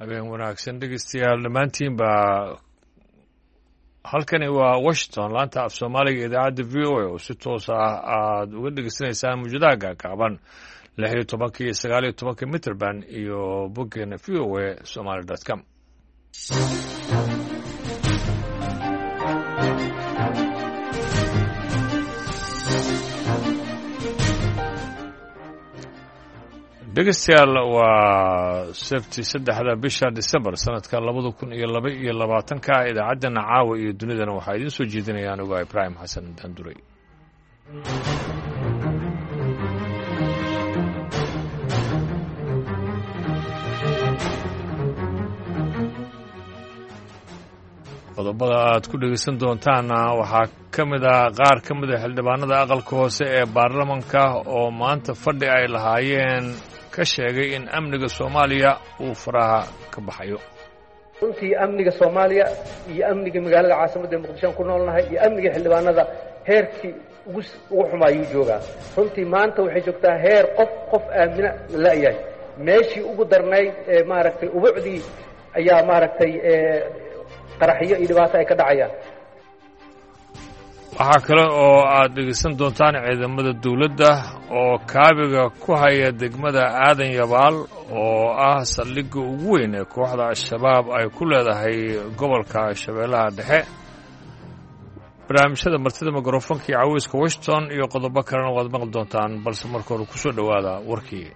habeen wanaagsan dhegeystayaal dhammaantiinba halkani waa washington laanta af soomaaliga idaacadda v o a oo si toos ah aad uga dhegeysanaysaan mawjadaha gaagaaban 16 iyo 19 mitrband iyo boggeena v o a somaly com dhegeystayaal waa sabti 3 bisha December sanadka 2022 idaacaddana caawa iyo dunidana waxaa idiin soo jeedinayaan uga Ibrahim Xasan Danduray. qodobada aad ku dhegeysan doontaana waxaa ka mid ah qaar ka mid ah xildhibaanada aqalka hoose ee baarlamaanka oo maanta fadhi ay lahaayeen ka sheegay in amniga Soomaaliya uu faraha ka baxayo. runtii amniga Soomaaliya iyo amniga magaalada caasimadda Muqdisho ku noolnahay iyo amniga xildhibaanada heerkii ugu xumaayuu joogaa. runtii maanta waxay joogtaa heer qof aamina la yahay meeshii ugu darnayd maaragtay ubucdii ayaa maaragtay qaraxiyo iyo dhibaato ay ka dhacayaan. waxaa kale oo aad dhegeysan doontaan ciidamada dawladda oo kaabiga ku haya degmada Aadan Yabaal oo ah saldhigga ugu weyn ee kooxda Al-Shabaab ay ku leedahay gobolka Shabeellaha Dhexe. barnaamijyada martida mikrofoonka iyo caweyska Washington iyo qodobo kalena waad maqli doontaan balse marka hore ku soo dhowaada warkii.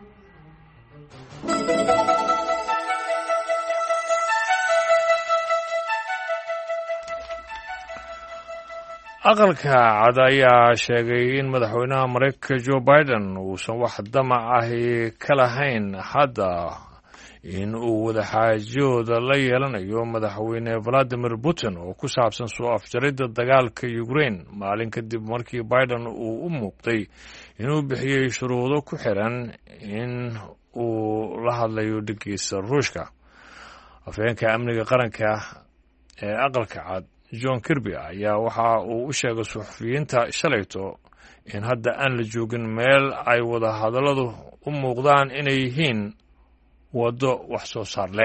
aqalka cad ayaa sheegay in madaxweynaha Mareykanka Joe Biden uusan wax damac ahi ka lahayn hadda in uu wadaxaajooda la yeelanayo madaxweyne Vladimir Putin oo ku saabsan soo afjaridda dagaalka Ukraine maalin kadib markii Biden uu u muuqday inuu bixiyey shuruudo ku xiran in uu la hadlayo dhiggiisa Ruushka. afhayeenka amniga qaranka ee aqalka cad John Kirby ayaa waxa uu u sheegay suxufiyiinta shalayto in hadda aan la joogin meel ay wada hadalladu u muuqdaan inay yihiin waddo wax soo saar leh.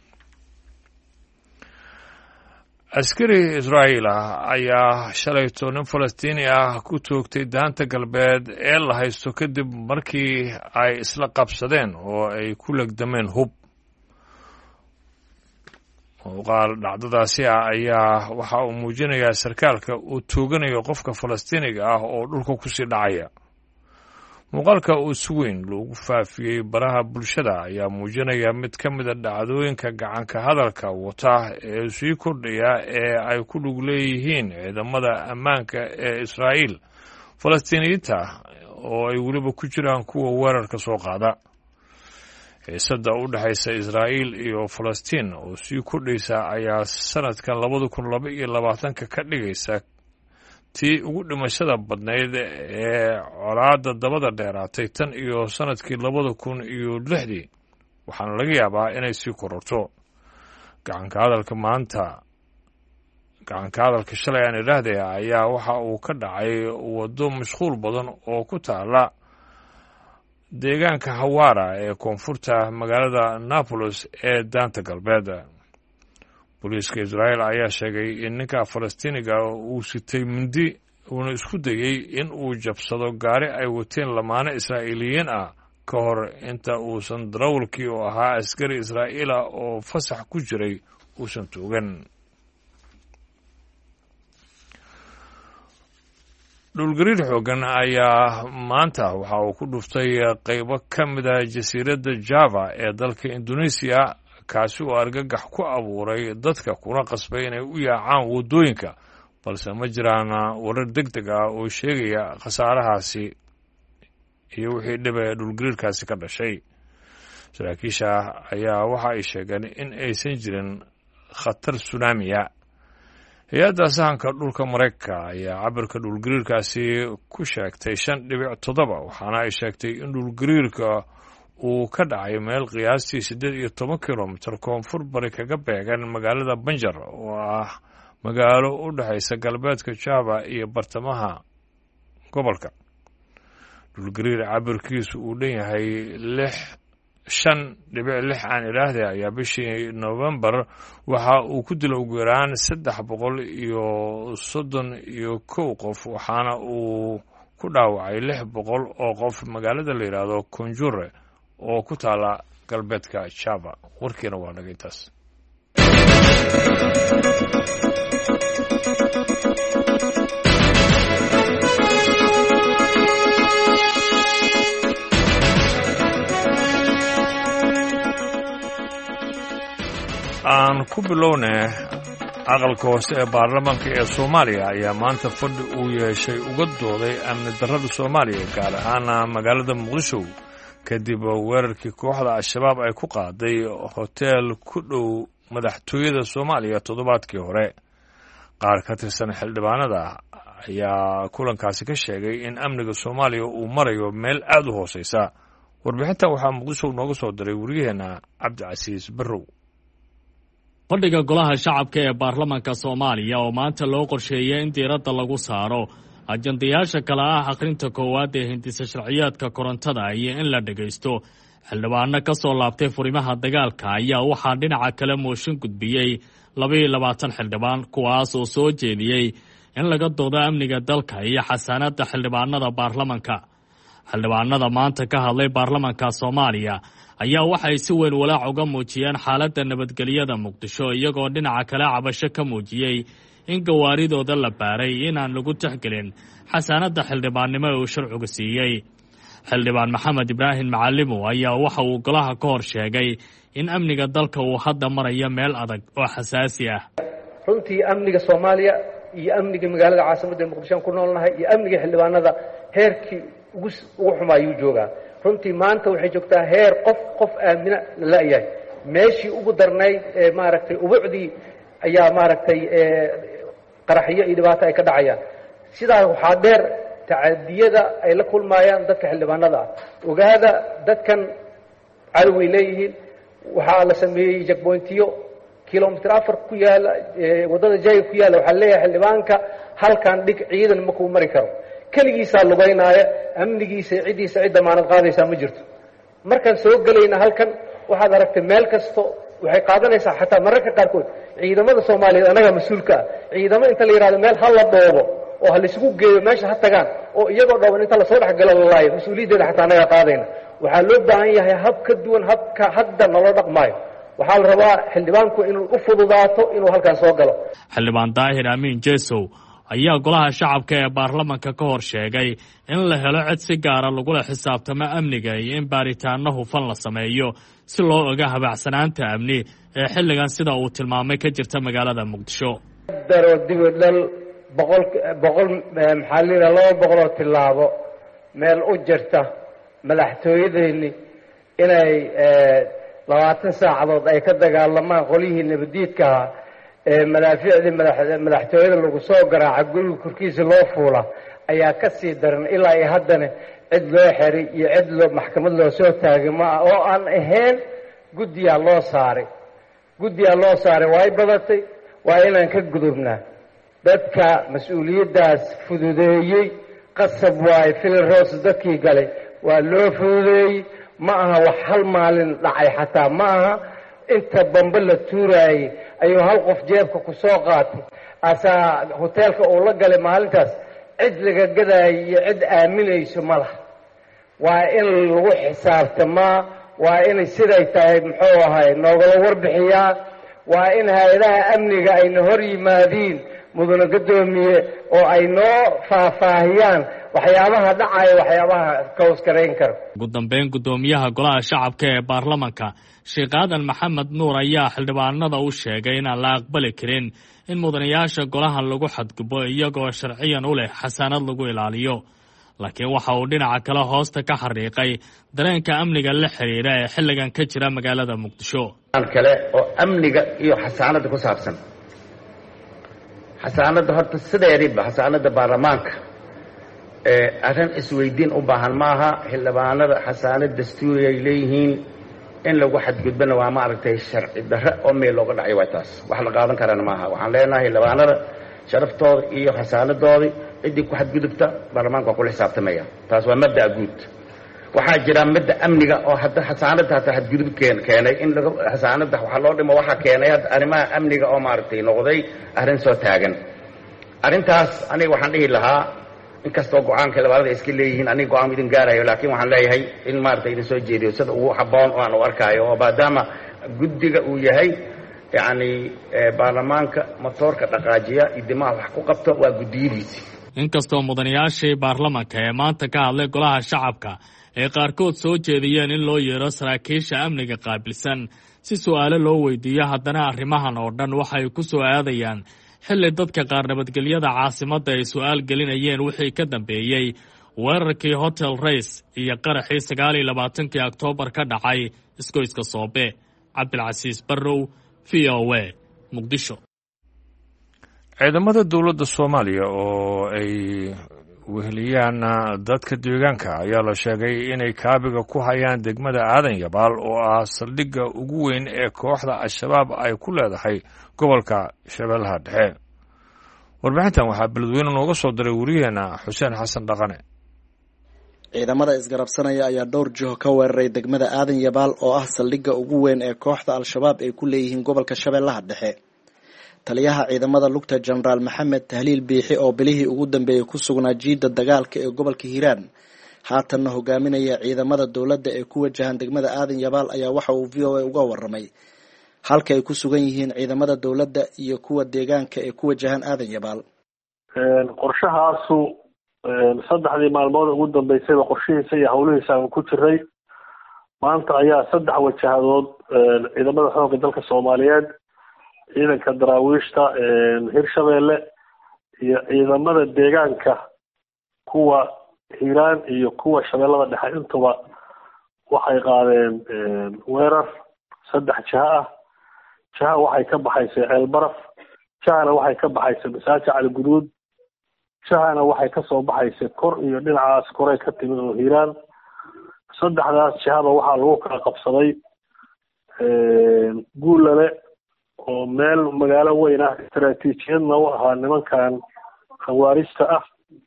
askari Israa'iil ah ayaa shalayto nin Falastiini ah ku toogtay daanta galbeed ee la haysto kadib markii ay isla qabsadeen oo ay ku legdameen hub. muuqaal dhacdadaasi ah ayaa waxa uu muujinayaa sarkaalka uu tooganayo qofka Falastiiniga ah oo dhulka ku sii dhacaya. muuqaalka uu si weyn loogu faafiyey baraha bulshada ayaa muujinaya mid ka mid a dhacdooyinka gacanka hadalka wata ee sii kordhaya ee ay ku lug leeyihiin ciidamada ammaanka ee Israa'iil Falastiiniyiinta oo ay weliba ku jiraan kuwa weerarka soo qaada. xiisadda u dhaxaysa Israa'iil iyo Falastiin oo sii kordhaysa ayaa sanadkan 2022 ka dhigaysa tii ugu dhimashada badnayd ee colaadda dabada dheeraatay tan iyo sanadkii 2006 waxaana laga yaabaa inay sii kororto. gacanka hadalka shalay aan idhaahdaya ayaa waxa uu ka dhacay waddo mashquul badan oo ku taala deegaanka Hawara ee koonfurta magaalada Naples ee daanta galbeed. booliiska Israa'iil ayaa sheegay in ninka Falastiiniga uu sitay mindi uuna isku dayay in uu jabsado gaari ay wateen lamaane Israa'iiliyiin ah ka hor inta uusan darawalkii oo ahaa askari Israa'iil ah oo fasax ku jiray uusan toogan. dhulgariir xooggan ayaa maanta waxa uu ku dhuftay qaybo ka mid ah jasiiradda Java ee dalka Indonesia kaasi oo argagax ku abuuray dadka kuna qasbay inay u yaacaan waddooyinka balse ma jiraan warar degdeg ah oo sheegaya khasaarahaasi iyo wixii dhib ee dhulgariirkaasi ka dhashay. saraakiisha ayaa waxa ay sheegeen in aysan jirin khatar tsunami-a. hay-adda sahanka dhulka Mareykanka ayaa cabirka dhulgariirkaasi ku sheegtay 5.7 waxaana ay sheegtay in dhulgariirka uu ka dhacay meel qiyaastii 18 kilomitir koonfur bari kaga beegan magaalada Banjar oo ah magaalo u dhaxaysa galbeedka Java iyo bartamaha gobolka. dhulgariir cabirkiisu uu dhan yahay 5.6 aan idhaahday ayaa bishii November waxa uu ku dilay ugu yaraan 331 qof waxaana uu ku dhaawacay 600 oo qof magaalada la yiraahdo Konjure oo ku taala galbeedka Java. Warkiina waa naga intaas. aan ku bilownay aqalka hoose ee baarlamaanka ee Soomaaliya ayaa maanta fadhi uu yeeshay uga dooday amni darrada Soomaaliya gaar ahaan magaalada Muqdisho kadib weerarkii kooxda Al-Shabaab ay ku qaaday hotel ku dhow madaxtooyada Soomaaliya toddobaadkii hore. qaar ka tirsan xildhibaanada ayaa kulankaasi ka sheegay in amniga Soomaaliya uu marayo meel aad u hooseysa. warbixinta waxaa Muqdisho nooga soo diray wariyaheena Cabdicasiis Barrow. fadhiga golaha shacabka ee baarlamaanka Soomaaliya oo maanta loo qorsheeyay in diiradda lagu saaro ajandayaasha kala ah akhrinta koowaad ee hindisa sharciyaadka korontada iyo in la dhageysto xildhibaano ka soo laabtay furimaha dagaalka ayaa waxaa dhinaca kale mooshin gudbiyey 22 xildhibaan kuwaas oo soo jeediyey in laga doodo amniga dalka iyo xasaanada xildhibaanada baarlamaanka. xildhibaanada maanta ka hadlay baarlamaanka Soomaaliya ayaa waxay si weyn walaac uga muujiyeen xaaladda nabadgelyada Muqdisho iyagoo dhinaca kale cabasho ka muujiyey in gawaaridooda la baaray inaan lagu tixgelin xasaanada xildhibaannimo ee uu sharcigu siiyey. xildhibaan Maxamed Ibraahim Macalimo ayaa waxa uu golaha ka hor sheegay in amniga dalka uu hadda marayo meel adag oo xasaasi ah. runtii amniga Soomaaliya iyo amniga magaalada caasimadda Muqdisho ku noolnahay iyo amniga xildhibaanada heerkii ugu xumaayuu joogaa. runtii maanta waxay joogtaa heer qof aamina la yahay meeshii ugu darnayd maaragtay ubucdii ayaa maaragtay qaraxiyo iyo dhibaato ay ka dhacayaan. sidaas waxaa dheer tacadiyada ay la kulmayaan dadka xildhibaanada ah. ogaada dadkan cadoway leeyihiin. waxaa la sameeyey checkpointiyo kilomitir 4 ku yaala wadada jayga ku yaala. waxaa leeyahay xildhibaanka halkan dhig ciidan ma ku mari karo. kaligiisa lugaynaya amnigiisa ciidiisa cid damaanad qaadaysa ma jirto. markaan soo galayna halkan waxaad aragtay meel kasto waxay qaadanaysaa xataa mararka qaarkood ciidamada Soomaaliyeed anaga mas'uulka ah. ciidamo inta la yiraahdo meel hal la dhoobo oo hal isugu geeyo meesha ha tagaan oo iyagoo dhooban inta la soo dhaxgalo laayo mas'uuliyadda xataa anaga qaadayna. waxaa loo baahan yahay hab ka duwan habka hadda nolol dhaqmaayo. waxaa la rabaa xildhibaanku inuu u fududaato inuu halkan soo galo. xildhibaan Daahir Amiin Jeesow ayaa golaha shacabka ee baarlamaanka ka hor sheegay in la helo cid si gaara lagula xisaabtamo amniga iyo in baaritaano hufan la sameeyo si loo oga habacsanaanta amni ee xilligan sida uu tilmaamay ka jirta magaalada Muqdisho. daro dibadal 200 tilaabo meel u jirta madaxtooyadeeni inay 20 saacadood ay ka dagaalamaan qolihii nabadiidka madaafiicda madaxtooyada lagu soo garaaca guriga korkiisa loo fuula ayaa ka sii daran ilaa ay haddana cid loo xiray iyo cid loo maxkamad loo soo taagay ma oo aan ahayn guddiyaa loo saaray way badatay waa inaan ka gudubnaa. dadka mas-uuliyaddaas fududeeyey qasab waay filros dadkii galay waa loo fududeeyey. ma aha wax hal maalin dhacay xataa ma aha inta bambe la tuuraayey ayuu hal qof jeebka ku soo qaatay asaa hoteelka uu la galay maalintaas cid laga gadaayo iyo cid aaminayso ma laha. waa in lagu xisaabtamaa. waa inay siday tahay muxuu ahay noogala warbixiyaa. waa in hay-adaha amniga ayna hor yimaadiin mudane gadoomiye oo ay noo faahfaahiyaan waxyaabaha dhacaya waxyaabaha ka hoskarayn kara. ugu dambeyn gudoomiyaha golaha shacabka ee baarlamaanka Sheekh Aadan Maxamed Nuur ayaa xildhibaanada u sheegay inaan la aqbali karin in mudanayaasha golaha lagu xadgubo iyagoo sharciyan u leh xasaanad lagu ilaaliyo. laakiin waxa uu dhinaca kale hoosta ka xariiqay dareenka amniga la xiriira ee xilligan ka jira magaalada Muqdisho. kale oo amniga iyo xasaanada ku saabsan. xasaanada horta sideediba xasaanada baarlamaanka arrin isweydiin u baahan maaha. xildhibaanada xasaanad dastuuri ay leeyihiin in lagu xadgudbana waa maaragtay sharci darro oo meel looga dhacay waa taas wax la qaadan karana maaha. waxaan leenahay xildhibaanada sharaftooda iyo xasaanadoodii ciddii ku xadgudubta baarlamaanka waa kula xisaabtamaya. taas waa mabda'a guud. waxaa jira midda amniga oo hadda xasaanada hata xadgudub keenay in xasaanada waxa loo dhimo waxa keenay arrimaha amniga oo maaragtay noqday arrin soo taagan arrintaas aniga waxaan dhihi lahaa inkastoo go'aanka labada iska leeyihiin aniga go'aan idin gaarayo laakiin waxaan leeyahay in maaragtay idin soo jeediyo sida ugu habboon oo aan u arkaayo oo maadaama guddiga uu yahay yacni baarlamaanka matoorka dhaqaajiya idimaha wax ku qabto waa guddiyadiisi inkastoo mudanayaashii baarlamanka ee maanta ka hadlay golaha shacabka ay qaarkood soo jeediyeen in loo yeero saraakiisha amniga qaabilsan si su'aalo loo weydiiyo haddana arrimahan oo dhan waxay ku soo aadayaan xilli dadka qaar nabadgelyada caasimadda ay su'aal gelinayeen wixii ka dambeeyey weerarkii hotel rays iyo qaraxii 29 Oktoobar ka dhacay isgoyska Soobe. Cabdilcasiis Barrow, VOA, Muqdisho. ciidamada dowladda Soomaaliya oo ay weheliyaan dadka deegaanka ayaa la sheegay inay kaabiga ku hayaan degmada Aadan Yabaal oo ah saldhigga ugu weyn ee kooxda Al-Shabaab ay ku leedahay gobolka Shabeellaha Dhexe. warbixintan waxaa beledweyne nooga soo diray wariyaheena Xuseen Xasan Dhaqane. ciidamada isgarabsanaya ayaa dhowr jiho ka weeraray degmada Aadan Yabaal oo ah saldhigga ugu weyn ee kooxda Al-Shabaab ay ku leeyihiin gobolka Shabeellaha Dhexe. taliyaha ciidamada lugta Generaal Maxamed Tahliil Biixi oo bilihii ugu dambeeyay ku sugnaa jiida dagaalka ee gobolka Hiiraan haatanna hogaaminaya ciidamada dowladda ee ku wajahan degmada Aadan Yabaal ayaa waxa uu VOA uga warramay halka ay ku sugan yihiin ciidamada dowladda iyo kuwa deegaanka ee ku wajahan Aadan Yabaal. qorshahaasu saddexdii maalmood ugu dambeysay qorshihiisa iyo hawlihiisa aan ku jiray maanta ayaa 3 wajahadood ciidamada xoogga dalka Soomaaliyeed ciidanka daraawiishta Hirshabeelle iyo ciidamada deegaanka kuwa Hiiraan iyo kuwa Shabeellada Dhexe intuba waxay qaadeen weerar 3 jiha ah. jiha waxay ka baxaysay Ceelbaraf, jihana waxay ka baxaysay Masaaji Cali Guduud, jihana waxay ka soo baxaysay kor iyo dhinacaas koray ka timid oo Hiiraan. 3daas jihaba waxaa lagu kala qabsaday Guulale oo meel magaalo weyn ah istaraatiijiyadna u ahaa nimankan khawaarista ah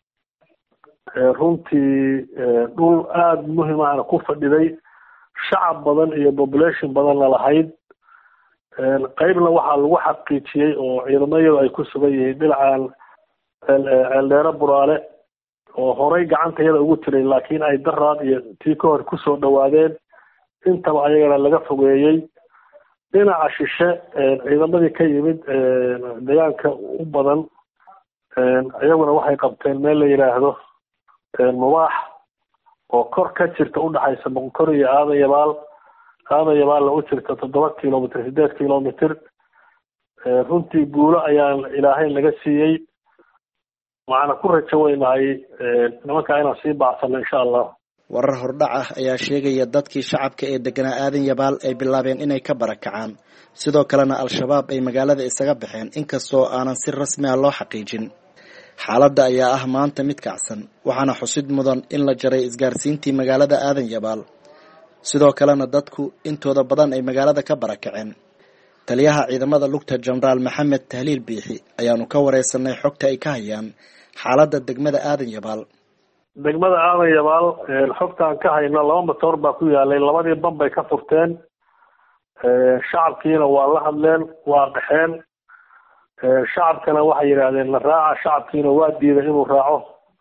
runtii dhul aada muhiim ahna ku fadhiday shacab badan iyo population badanna lahayd qaybna waxaa lagu xaqiijiyey oo ciidamayadu ay ku sugan yihiin dhinacan Ceeldheere Buraale oo horay gacantayada ugu jiray laakiin ay daraad iyo tii ka hor kusoo dhawaadeen intaba ayagana laga fogeeyey. dhinaca shishe ciidamadii ka yimid deegaanka u badan ayaguna waxay qabteen meel la yiraahdo Mubaax oo kor ka jirta u dhaxaysa Boqor iyo Aadan Yabaal. Aadan Yabaal u jirta 7 kiiloomitir 8 kiiloomitir runtii guulo ayaa Ilaahay laga siiyey. waxaan ku rajo weynahay nimanka inaan sii baacsano insha Allah. warar hordhac ah ayaa sheegaya dadkii shacabka ee deganaa Aadan Yabaal ay bilaabeen inay ka barakacaan sidoo kalena Al-Shabaab ay magaalada isaga baxeen inkastoo aanan si rasmi ah loo xaqiijin. xaaladda ayaa ah maanta mid kacsan waxaana xusid mudan in la jaray isgaarsiintii magaalada Aadan Yabaal sidoo kalena dadku intooda badan ay magaalada ka barakaceen. taliyaha ciidamada lugta Generaal Maxamed Tahliil Biixi ayaanu ka wareysanay xogta ay ka hayaan xaaladda degmada Aadan Yabaal. degmada Aadan Yabaal xogtaan ka hayno 2 matoor baa ku yaalay, 2dii bam bay ka furteen. shacabkiina waa la hadleen, waa qaxeen. shacabkana waxay yiraahdeen la raaca, shacabkiina waa diiday inuu raaco.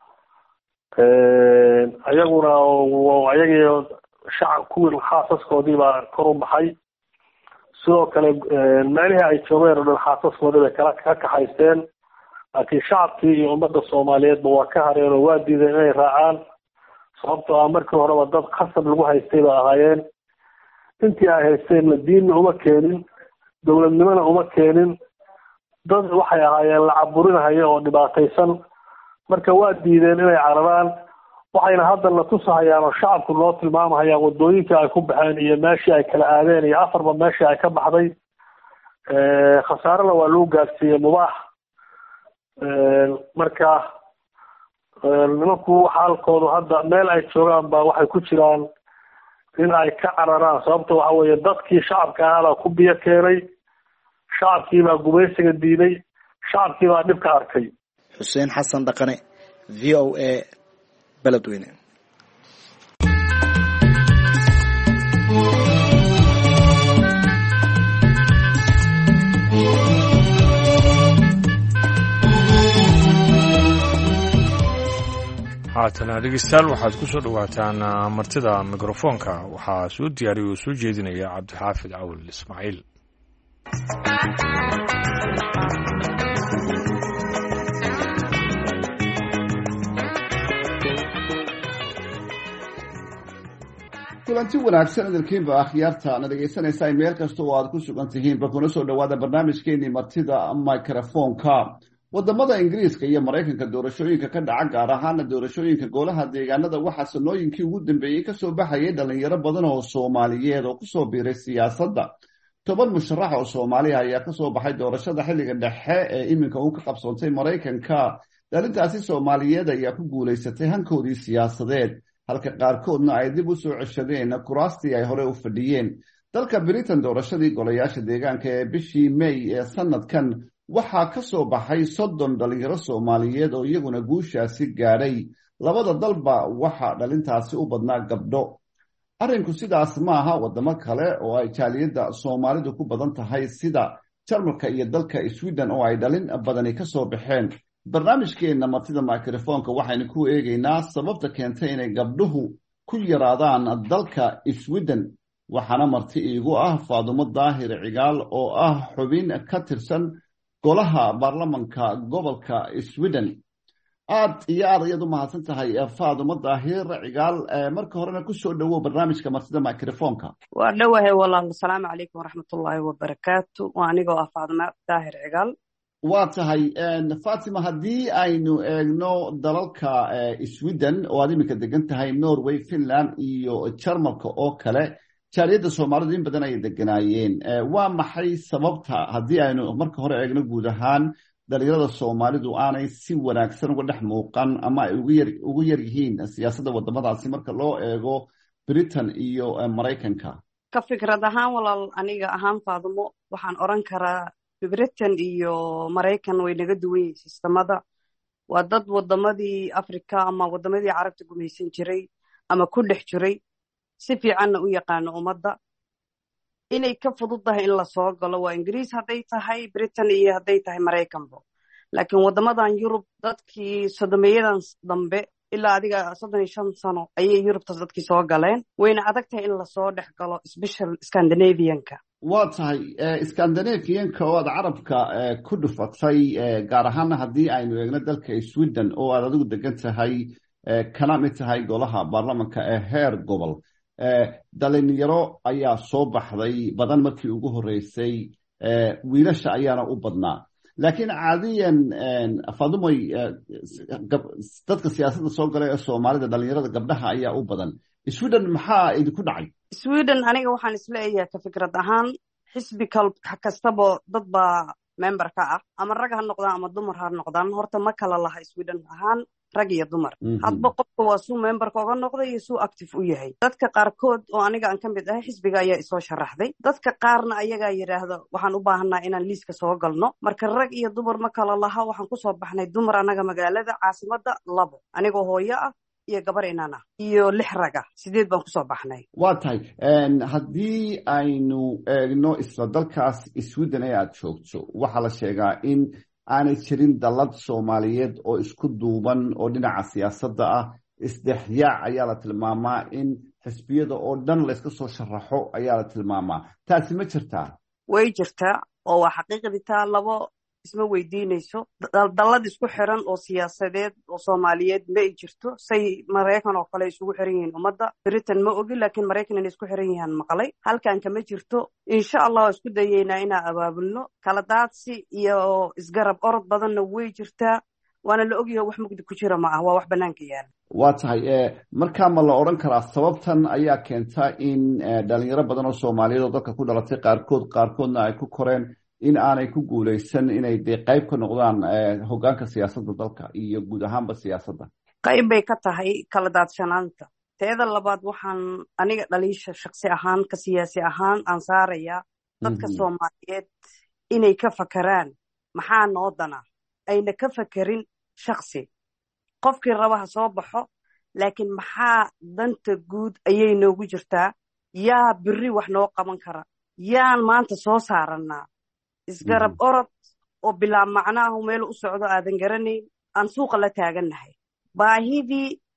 ayaguna ayagii shacab kuwii xaasaskoodii baa kor u baxay. sidoo kale meelihii ay joogeen oo dhan xaasaskoodii bay ka kaxaysteen. laakiin shacabkii iyo ummadda Soomaaliyeedba waa ka hareen oo waa diideen inay raacaan sababtoo ah markii horeba dad khasab lagu haystay ba ahaayeen. intii ay haysteen diinna uma keenin, dowladnimona uma keenin, dad waxay ahaayeen la caburinayo oo dhibaataysan. marka waa diideen inay cararaan. waxayna hadda la tusahayaan oo shacabku loo tilmaamahayaan wadooyinkii ay ku baxeen iyo meeshii ay kala aadeen iyo afarba meeshii ay ka baxday. khasaarana waa lagu gaarsiiyey Mubaax. marka nimanku xaalkoodu hadda meel ay joogaan ba waxay ku jiraan in ay ka cararaan sababtoo waxa weeye dadkii shacabka ahaa ku biyo keenay, shacabkii baa gumaysiga diiday, shacabkii baa dhibka arkay. Xuseen Xasan Dhaqane, VOA, Beledweyne. haatana dhegeystayaal waxaad ku soo dhowaataan martida mikrofoonka waxaa soo diyaariyay oo soo jeedinaya cabdixaafid cawil ismaaciil. kulanti wanaagsan idinkiinba akhyaarta na dhegaysanaysaa meel kasta oo aad ku sugan tihiinba kuna soo dhowaada barnaamijkeenii martida mikrofoonka. wadamada ingiriiska iyo maraykanka doorashooyinka ka dhaca gaar ahaana doorashooyinka golaha deegaanada waxaa sanooyinkii ugu dambeeyey kasoo baxayay dhalinyaro badan oo soomaaliyeed oo kusoo biiray siyaasadda. 10 musharax oo soomaaliya ayaa kasoo baxay doorashada xilliga dhexe ee iminka uu ka qabsoontay maraykanka. dhalintaasi soomaaliyeed ayaa ku guulaysatay hankoodii siyaasadeed halka qaarkoodna ay dib u soo ceshadeen kuraastii ay hore u fadhiyeen. dalka Britain doorashadii golayaasha deegaanka ee bishii May ee sanadkan waxaa ka soo baxay 30 dhalinyaro soomaaliyeed oo iyaguna guushaasi gaadhay. labada dalba waxaa dhalintaasi u badnaa gabdho. arrinku sidaas maaha wadamo kale oo ay jaaliyadda soomaalidu ku badan tahay sida Jarmalka iyo dalka Sweden oo ay dhalin badani ka soo baxeen. barnaamijkeena martida mikrofoonka waxaynu ku eegaynaa sababta keentay inay gabdhuhu ku yaraadaan dalka Sweden. waxaana marti iigu ah Faadumo Daahir Cigaal oo ah xubin ka tirsan golaha baarlamanka gobolka Sweden. aad iyo aad ayaad u mahadsan tahay Faadumo Daahir Cigaal. marka horena ku soo dhawow barnaamijka martida mikrofoonka. waa dhawahay walaal. assalaamu calaykum waraxmatullaahi wabarakaatu. waa anigoo ah Faadumo Daahir Cigaal. waa tahay Faatima, haddii aynu eegno dalalka Sweden oo aad iminka degan tahay, Norway, Finland iyo Jarmalka oo kale, jaaliyadda soomaalidu in badan ayay deganaayeen. waa maxay sababta haddii aynu marka hore eegno guud ahaan dhalinyarada soomaalidu aanay si wanaagsan uga dhex muuqan ama ay ugu yar yihiin siyaasadda wadamadaasi marka loo eego Britain iyo Maraykanka? ka fikrad ahaan walaal, aniga ahaan Faadumo waxaan oran karaa Britain iyo Maraykan way naga duwan yihiin sistamada. waa dad wadamadii Afrika ama wadamadii Carabta gumaysan jiray ama ku dhex jiray, si fiicanna u yaqaano ummadda. inay ka fududahay in la soo galo waa Ingiriis hadday tahay Britain iyo hadday tahay Maraykanba. laakiin wadamadan Yurub dadkii sodomeeyadan dambe ilaa adiga 35 sano ayay Yurubtaas dadkii soo galeen. wayna adag tahay in lasoo dhex galo special Scandinavianka. waa tahay Scandinavianka oo aad carabka ku dhufatay, gaar ahaan haddii aynu eegno dalka Sweden oo aad adigu degan tahay, kana mid tahay golaha baarlamanka ee heer gobol. dhalinyaro ayaa soo baxday badan markii ugu horeysay, wiilasha ayaana u badnaa. laakiin caadiyan Faadumoy, dadka siyaasadda soo galay ee Soomaalida dhalinyarada gabdhaha ayaa u badan. Sweden maxaa idinku dhacay? Sweden aniga waxaan isleeyahay ka fikrad ahaan xisbi kastaba dad baa member ka ah, ama rag ha noqdaan ama dumar ha noqdaan. horta ma kala laha Sweden ahaan rag iyo dumar. hadba qofka waa suu memberka uga noqday iyo suu active u yahay. dadka qaarkood oo aniga aan ka mid ahay xisbiga ayaa isoo sharaxday. dadka qaarna ayagaa yidhaahda waxaan u baahanaa inaan liiska soo galno. marka rag iyo dumar ma kala laha. waxaan kusoo baxnay dumar anaga magaalada caasimadda 2, anigoo hooyo ah iyo gabar inaan ah iyo 6 raga, 8 baan kusoo baxnay. waa tahay haddii aynu eegno isla dalkaas Sweden ee aad joogto, waxaa la sheegaa in aanay jirin dalad Soomaaliyeed oo isku duuban oo dhinaca siyaasadda ah. isdhexyaac ayaa la tilmaamaa, in xisbiyada oo dhan la iska soo sharaxo ayaa la tilmaamaa. taasi ma jirtaa? way jirtaa oo waa xaqiiqdii taa. labo isma weydiinayso. dalad isku xiran oo siyaasadeed oo Soomaaliyeed ma ay jirto. say Maraykan oo kale isugu xiran yihiin ummadda. Britain ma ogi, laakiin Maraykan inay isku xiran yihiin maqalay. halkan kama jirto. insha Allah waa isku dayeynaa inaan abaabulno. kala daadsi iyo isgarab orod badanna way jirtaa. waana la ogyahay wax mugdi ku jira ma ah, waa wax banaanka yaala. waa tahay markaa ma la odhan karaa sababtan ayaa keenta in dhalinyaro badan oo Soomaaliyeed oo dalka ku dhalatay qaarkoodna ay ku koreen in aanay ku guulaysan inay qayb ka noqdaan hoggaanka siyaasadda dalka iyo guud ahaanba siyaasadda? qayb bay ka tahay kala daadsanaanta. teeda labaad waxaan aniga dhaliisha shakhsi ahaan ka siyaasi ahaan aan saarayaa dadka Soomaaliyeed inay ka fakaraan maxaa noo dana, ayna ka fakerin shakhsi. qofkii raba ha soo baxo, laakiin maxaa danta guud ayay noogu jirtaa. yaa biri wax noo qaban kara, yaan maanta soo saarannaa. isgarab orod oo bilaa macnaahu meel u socdo aadan garanayn, aan suuqa la taagannahay. baahidii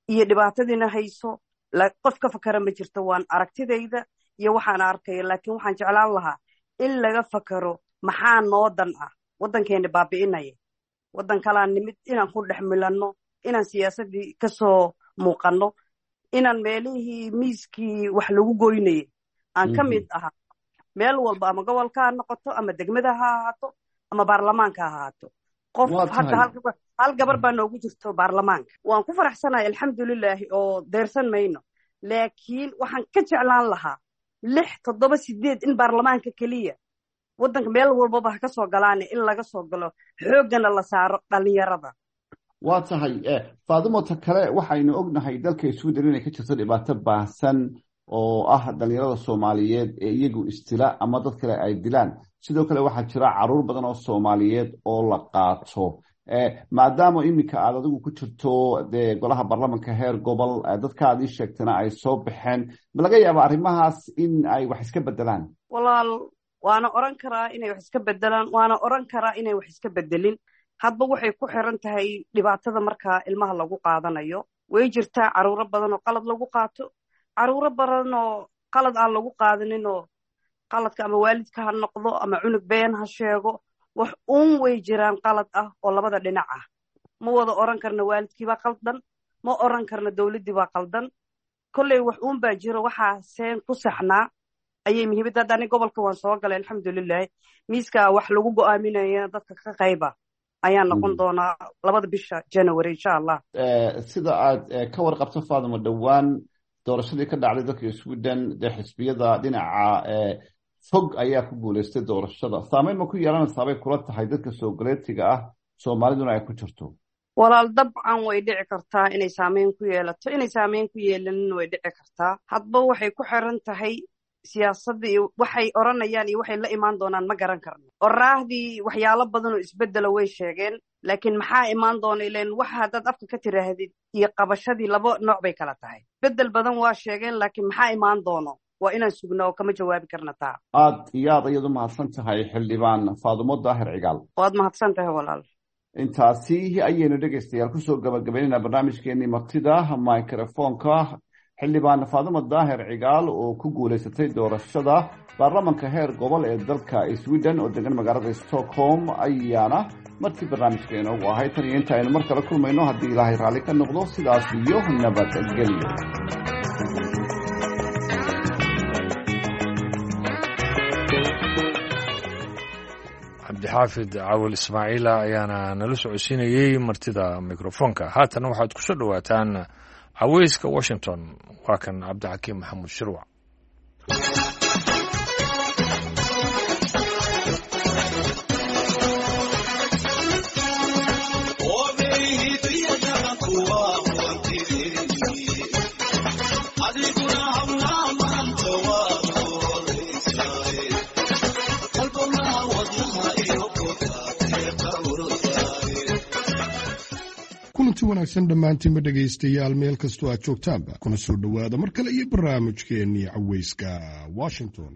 iyo dhibaatadiina hayso qof ka fakara ma jirto. waan aragtidayda iyo waxaan arkaya, laakiin waxaan jeclaan lahaa in laga fakaro maxaa noo dan ah. waddankeena baabi'inaya, waddan kalaan nimid inaan ku dhex milanno, inaan siyaasaddii kasoo muuqanno, inaan meelihii miiskii wax lagu goynayay aan ka mid ahaa. meel walba ama gobolka ha noqoto ama degmada ha ahaato ama baarlamaanka ha ahaato. qof hadda hal gabar baa noogu jirto baarlamaanka. waan ku faraxsanahay alxamdulilaahi oo deersan mayno, laakiin waxaan ka jeclaan lahaa 6, 7, 8 in baarlamaanka keliya waddanka meel walbaba ha ka soo galaane in laga soo galo, xooggana la saaro dhalinyarada. waa tahay Faadumo, ta kale waxaynu ognahay dalka Sweden inay ka jirto dhibaato baahsan oo ah dhalinyarada Soomaaliyeed ee iyagu istila ama dad kale ay dilaan. sidoo kale waxaa jira caruur badan oo Soomaaliyeed oo la qaato. maadaama iminka aad adigu ku jirto golaha baarlamaanka heer gobol, dadka aad ii sheegtana ay soo baxeen, ma laga yaabaa arrimahaas in ay wax iska bedelaan? walaal, waana oran karaa inay wax iska bedelaan, waana oran karaa inay wax iska bedelin. hadba waxay ku xiran tahay dhibaatada markaa ilmaha lagu qaadanayo. way jirtaa caruuro badan oo qalad lagu qaato, caruuro badan oo qalad aan lagu qaadanin, oo qaladka ama waalidka ha noqdo ama cunug been ha sheego. wax way jiraan qalad ah oo labada dhinac ah. ma wada oran karna waalidkii baa qaldan, ma oran karna dowladdii baa qaldan. kolley wax baa jiro, waxaa seen ku saxnaa ayay muhiimada. hadda aniga gobolka waan soo galay alxamdulilahi. miiska wax lagu go'aaminaya dadka ka qayba ayaa noqon doonaa 2 bisha January insha Allah. sida aad ka warqabto Faadumo, dhawaan doorashadii ka dhacday dalka Sweden, xisbiyada dhinaca fog ayaa ku guuleystay doorashada. saameyn ma ku yeelanaysaa bay kula tahay dadka soo galeetiga ah, Soomaaliduna ay ku jirto? walaal, dabcan way dhici kartaa inay saameyn ku yeelato, inay saameyn ku yeelanin way dhici kartaa. hadba waxay ku xiran tahay siyaasadda iyo waxay oranayaan iyo waxay la imaan doonaan ma garan karno. qoraahdii waxyaalo badan oo isbedela way sheegeen, laakiin maxaa imaan doona? ileen waxa haddaad afka ka tiraahdid iyo qabashadii 2 nooc bay kala tahay. bedel badan waa sheegeen, laakiin maxaa imaan doono waa inaan sugnaa oo kama jawaabi karna taa. aad iyo aad ayaad u mahadsan tahay xildhibaan Faadumo Daahir Cigaal. waad mahadsan tahay walaal. intaasi ayaynu dhegaystayaal kusoo gabagabaynayna barnaamijkeenii martida microfonka. xildhibaan Faadumo Daahir Cigaal oo ku guuleysatay doorashada baarlamaanka heer gobol ee dalka Sweden oo degan magaalada Stockholm ayaana markii barnaamijka inoogu ahay. tan iyo inta aynu mar kale kulmayno, haddii ilaahay raalli ka noqdo, sidaas iyo nabadgelyo. cabdixaafid cawil ismaaciila ayaana nala socodsiinayey martida mikrofoonka. haatan waxaad ku soo dhowaataan caweyska Washington. waa kan cabdixakiim maxamuud shirwac. kulanti wanaagsan dhammaantiinba dhegaystayaal meel kastoo aad joogtaanba, kuna soo dhowaada mar kale iyo barnaamijkeennii caweyska Washington.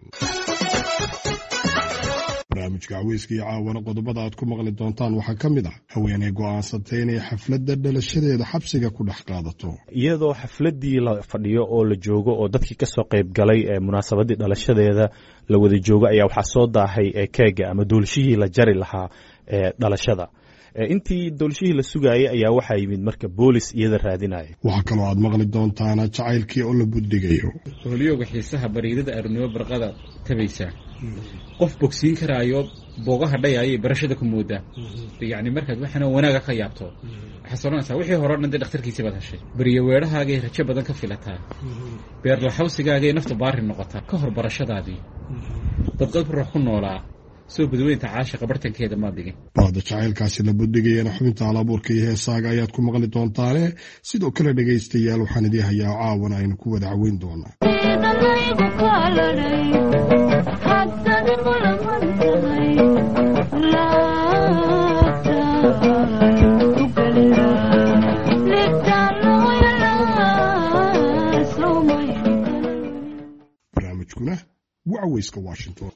barnaamijka caweyska iyo caawana qodobada aad ku maqli doontaan waxaa ka mid ah haweeney go'aansatay inay xafladda dhalashadeeda xabsiga ku dhex qaadato. iyadoo xafladdii la fadhiyo oo la joogo oo dadkii ka soo qayb galay ee munaasabaddii dhalashadeeda la wada joogo ayaa waxaa soo daahay keega ama doolshihii la jari lahaa ee dhalashada. intii doolshihii la sugaayay ayaa waxaa yimid marka boolis iyada raadinaya. waxaa kaloo aad maqli doontaana jacaylkii oo la buddigayo. hooliyowga xiisaha bariidada arnimo barqada tabaysaa. qof bogsiin karaayo boogaha dhayayay barashada ku moodaa. yacni markaad waxana wanaaga ka yaabto waxaad soranaysaa wixii hore dhan dee dhakhtarkiisii baad heshay. beriyo weedhahaagay rajo badan ka filataa. beerlaxawsigaagay nafta baari noqotaa ka hor barashadaadii. dadqalb ruux ku noolaa soo badweynta caashiqa bartankeeda ma digin. baada jacaylkaasi la buddigayana xubinta alabuurka iyo heesaaga ayaad ku maqli doontaane. sidoo kale dhegaystayaal waxaan idii hayaa caawana aynu ku wada caweyn doonaa. barnaamijkuna waa caweyska Washington.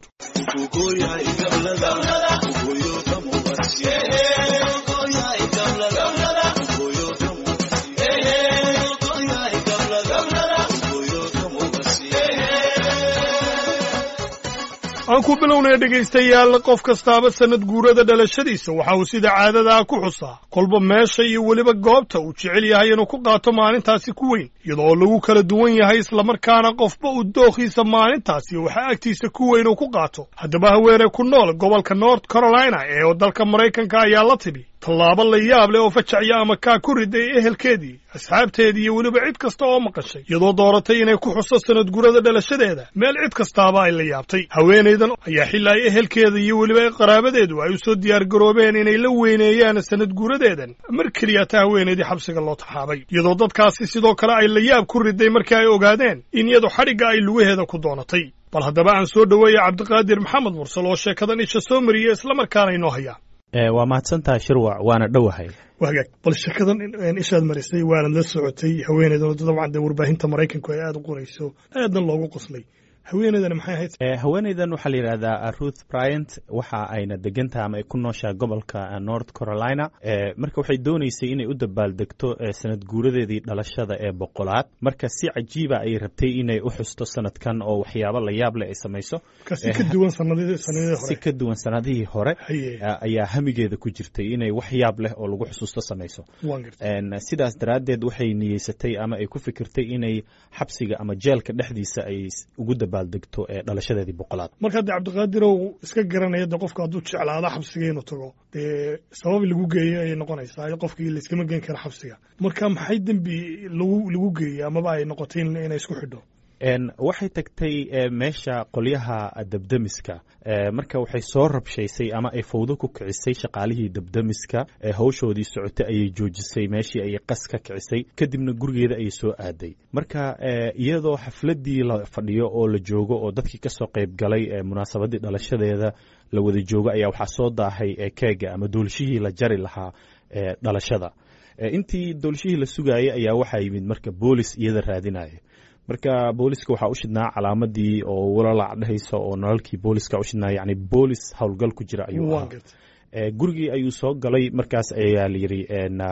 aan ku bilownaya dhegaystayaal qof kastaaba sannad guurada dhalashadiisa waxa uu sida caadadaa ku xusaa kolba meesha iyo weliba goobta uu jecel yahay inuu ku qaato maalintaasi ku weyn iyadoo lagu kala duwan yahay islamarkaana qofba uu dookhiisa maalintaasi waxaa agtiisa ku weyn uu ku qaato haddaba haweeney ku nool gobolka north carolina ee dalka maraykanka ayaa la tidhi tallaabo la yaab leh oo fajacya ama kaa ku riday ehelkeedii asxaabteedii iyo weliba cid kasta oo maqashay iyadoo dooratay inay ku xuso sannad gurada dhalashadeeda meel cid kastaaba ay la yaabtay haweenaydan ayaa xilli ay ehelkeeda iyo weliba qaraabadeedu ay u soo diyaargaroobeen inay la weyneeyaan sannad guradeedan mar keliya ta haweenaydii xabsiga loo taxaabay iyadoo dadkaasi sidoo kale ay la yaab ku riday markii ay ogaadeen in iyadu xadhigga ay lugaheeda ku doonatay bal haddaba aan soo dhoweeya cabdiqaadir maxamed mursal oo sheekadan isha soo mariya islamarkaana inoo haya waa mahadsantaha shirwac waana dhowahay wagaag bal shirkadan ishaad marisay waanad la socotay haweeneydan dabcan dee warbaahinta maraykanku ay aada u qorayso aadna loogu qoslay haweeneydan maxay ahayd haweeneydan waxaa la yidhahdaa Ruth Bryant waxa ayna degantahay ama ay ku nooshaa gobolka North Carolina marka waxay doonaysay inay u dabaaldegto sanad guuradeedii dhalashada ee boqolaad marka si cajiiba ay rabtay inay u xusto sanadkan oo waxyaabo la yaab leh ay samayso si ka duwan sanadihii hore si ka duwan sanadihii hore ayaa hamigeeda ku jirtay inay wax yaab leh oo lagu xusuusto samayso sidaas daraaddeed waxay niyeysatay ama ay ku fikirtay inay xabsiga ama jeelka dhexdiisa ay ugu dabaaldegto ee dhalashadeedii boqolaad marka hadda cabdiqaadirow iska garanaya de qofka hadduu jeclaado xabsiga inuu tago dee sabab lagu geeyo ayay noqonaysaa qofkii layskama geen kara xabsiga marka maxay dembi lagu geeyey amaba ay noqotay inay isku xidho waxay tagtay meesha qolyaha dabdemiska marka waxay soo rabshaysay ama ay fawdo ku kicisay shaqaalihii dabdemiska hawshoodii socotay ayay joojisay meeshii ayay qas ka kicisay kadibna gurigeeda ayay soo aaday marka iyadoo xafladii la fadhiyo oo la joogo oo dadkii ka soo qayb galay munaasabadii dhalashadeeda la wada joogo ayaa waxaa soo daahay keega ama doolshihii la jari lahaa dhalashada intii doolshihii la sugaayay ayaa waxaa yimid marka boolis iyada raadinaya marka booliska waxaa u shidnaa calaamadii oo walalac dhehaysa oo nalalkii booliska u shidnaa yani boolis howlgal ku jira ayuu ahaa gurigii ayuu soo galay markaas ayaa la yidhi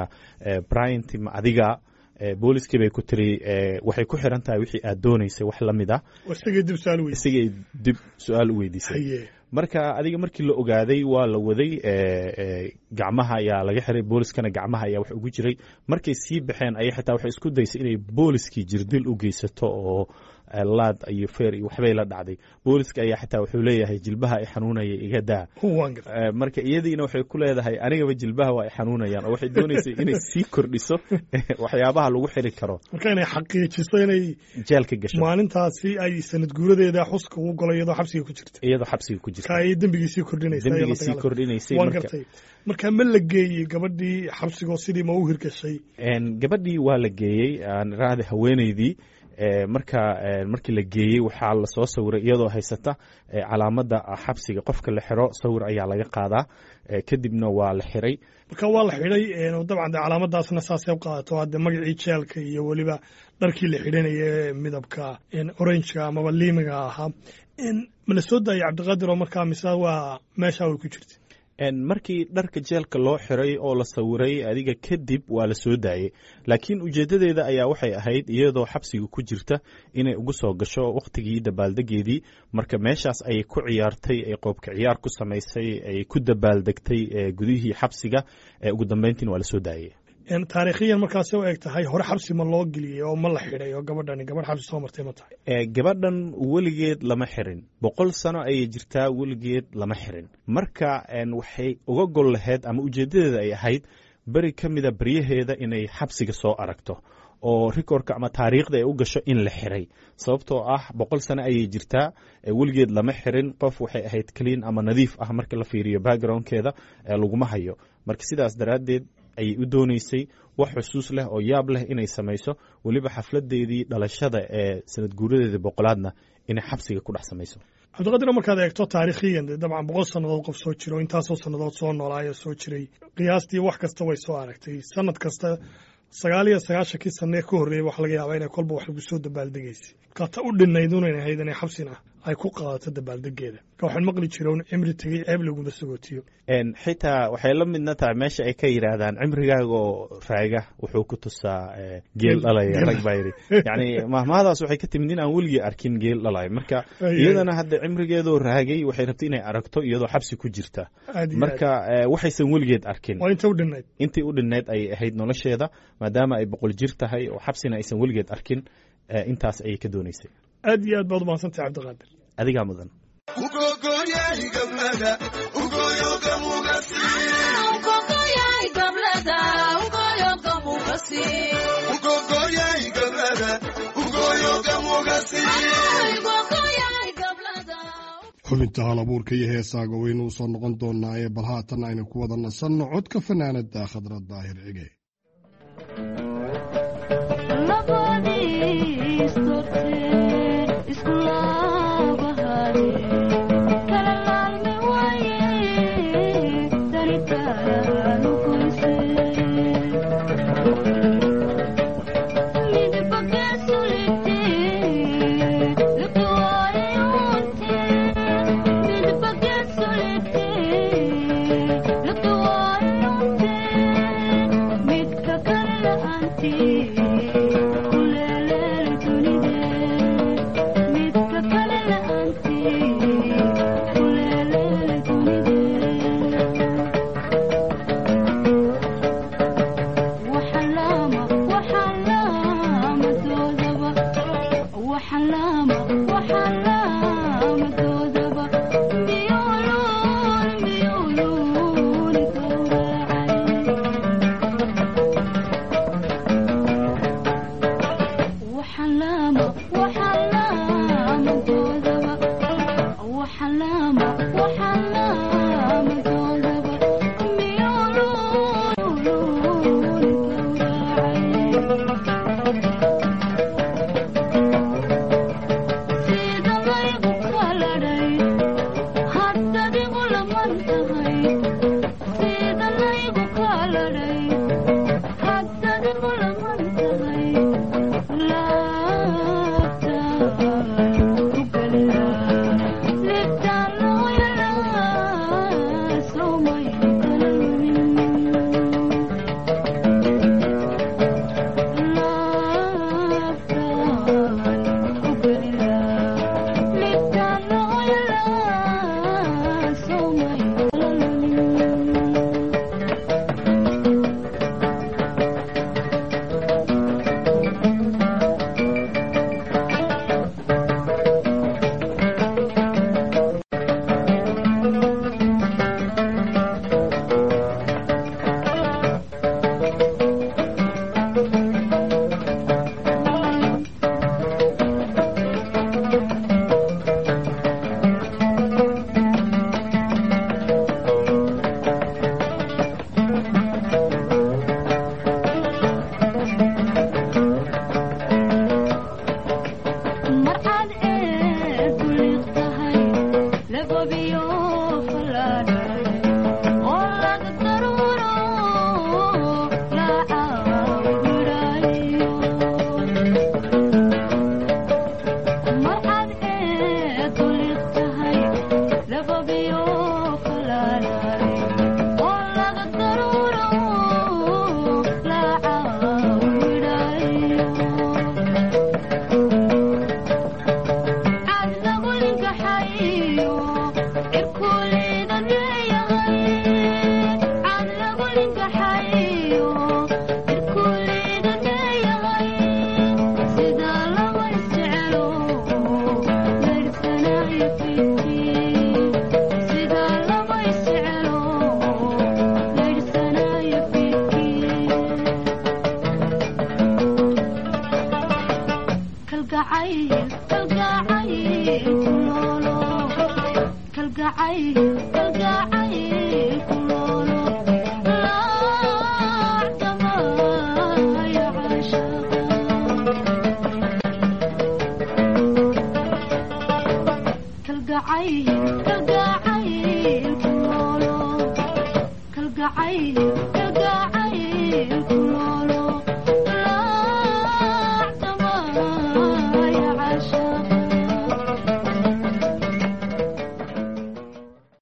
Bryant adiga booliskii bay ku tiri waxay ku xiran tahay wixii aad doonaysay wax la mid ah isagay dib su-aal u weydiisay marka adiga markii la ogaaday waa la waday gacmaha ayaa laga xiray booliskana gacmaha ayaa wax ugu jiray markay sii baxeen ayay xitaa waxay isku daysay inay booliskii jirdil u geysato oo laad iyo feer iyo waxbay la dhacday booliska ayaa xitaa wuxuu leeyahay jilbaha ay xanuunaya iga daa marka iyadiina waxay ku leedahay anigaba jilbaha waa ay xanuunayaan oo waxay doonaysay inay sii kordhiso waxyaabaha lagu xiri karo marka inay xaqiijiso inay jeelka gasho maalintaasi ay sanad guuradeeda xuska ugu galo iyadoo xabsiga ku jirta ka ay dembigiisii kordhinaysay marka ma la geeyey gabadhii xabsigoo sidii ma u hirgashay gabadhii waa la geeyey raada haweeneydii markii la geeyey waxaa la soo sawiray iyadoo haysata calaamadda xabsiga qofka la xiro sawir ayaa laga qaadaa kadibna waa la xiray marka waa la xidhay dabcan calaamadaasna saasay u qaadato hadde magacii jeelka iyo weliba dharkii la xidhanaya midabka orangeka amaba liimiga ahaa ma la soo daayay cabdiqaadir oo markaa mise waa meeshaa way ku jirta markii dharka jeelka loo xiray oo la sawiray adiga kadib waa la soo daayey laakiin ujeeddadeeda ayaa waxay ahayd iyadoo xabsiga ku jirta inay ugu soo gasho wakhtigii dabaaldegeedii marka meeshaas ayay ku ciyaartay ay qoobka ciyaar ku samaysay ay ku dabaaldegtay gudihii xabsiga ugu dambeyntiina waa la soo daayey taariikhiyan markaas u eg tahay hore xabsi ma loo geliyey oo ma la xidhay oo gabadhani gabadh xabsi soo martay ma tahay gabadhan weligeed lama xirin 100 sano ayay jirtaa weligeed lama xirin marka waxay uga gol lahayd ama ujeeddadeeda ay ahayd beri ka mida baryaheeda inay xabsiga soo aragto oo rikoorka ama taariikhda ay u gasho in la xiray sababtoo ah 100 sano ayay jirtaa weligeed lama xirin qof waxay ahayd clean ama nadiif ah marka la fiiriyo backgroundkeeda laguma hayo marka sidaas daraaddeed ayay u doonaysay wax xusuus leh oo yaab leh inay samayso weliba xafladeedii dhalashada ee sanad guuradeedii boqolaadna inay xabsiga ku dhex samayso cabdiqaadir markaad eegto taariikhiyan dabcan 100 sannadood qof soo jiro intaasoo sannadood soo noolaayo soo jiray qiyaastii wax kasta way soo aragtay sanad kasta 99 sane ka horreeyay wax laga yaabaa inay kolba wax lagu soo dabaaldegaysay marka ta u dhinnayd unayn ahayd inay xabsina ay ku qaadato dabaaldegeeda marka waxaan maqli jira un cimri tegey ceeb laguma sagootiyo xitaa waxay la midna tahay meesha ay ka yidhaahdaan cimrigaaga oo raaga wuxuu ku tusaa geel dhalaya rag baa yidhi yani mahmahadaas waxay ka timid in aan weligii arkin geel dhalaya marka iyadana hadda cimrigeedoo raagay waxay rabtay inay aragto iyadoo xabsi ku jirta marka waxaysan weligeed arkin intii u dhinnayd ay ahayd nolosheeda maadaama ay 100 jir tahay oo xabsina aysan weligeed arkin intaas ayay ka doonaysay aad iyo aad baad umahadsantay cabdiqaadir adigaa mudan xubinta hal abuurka iyo heesaaga waynu u soo noqon doonaa ee bal haatan aynu ku wada nasanno codka fanaanada Khadra Daahir Cige.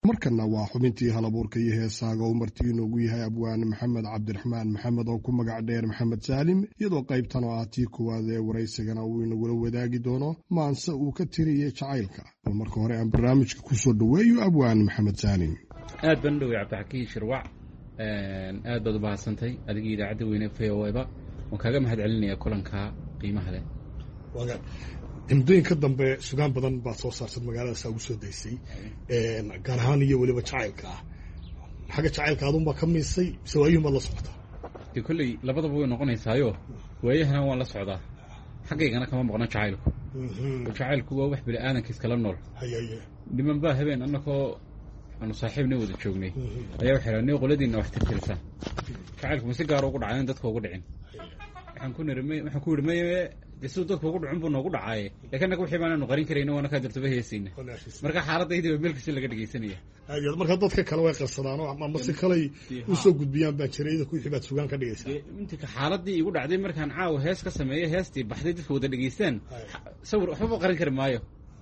markana waa xubintii halabuurka iyo heesaaga oo martii inoogu yahay abwaane maxamed cabdiraxmaan maxamed oo ku magac dheer maxamed saalim, iyadoo qaybtan oo ah tii koowaad ee waraysigana uu inagula wadaagi doono maanse uu ka tiriyey jacaylka. bal marka hore aan barnaamijka ku soo dhoweeyo abwaane maxamed saalim. aad baan dhowey cabdixakiin shirwac, aad baad u bahadsantay adigii idaacadda weyne VOA-ba. waan kaaga mahad celinaya kulanka qiimaha leh. muddooyinka dambe sugaan badan baad soo saartad magaaladaasa ugu soo daysay, gaar ahaan iyo weliba jacaylka ah. xagga jacaylka adunbaa ka miisay mise waayuhun baad la socotaa? dee kolley labadaba way noqonaysaayo waayahana waan la socdaa, xaggaygana kama maqno jacaylku. jacaylku waa wax bini aadanka iskala nool. niman baa habeen annakoo aanu saaxiibna wada joognay ayaa waxay rahnay qoladiinna wax tirtirisa jacaylku ma si gaar ugu dhacay in dadka ugu dhicin. waxaan ku yidhi maye dee siduu dadka ugu dhicin buu noogu dhacaaye, laakiin annaga wixii baanaanu qarin karayna waana kaa dartaba heesayna. marka xaaladaydi waa meel kasta laga dhegaysanaya. marka dadka kale way qarsadaan ama si kaley u soo gudbiyaan baa jirayda ku wixii baad sugaan ka dhigaysaa. intii xaaladii igu dhacday markaan caawa hees ka sameeyey, heestii baxday dadka wada dhegaystaan, sawir waxbaba qarin kari maayo.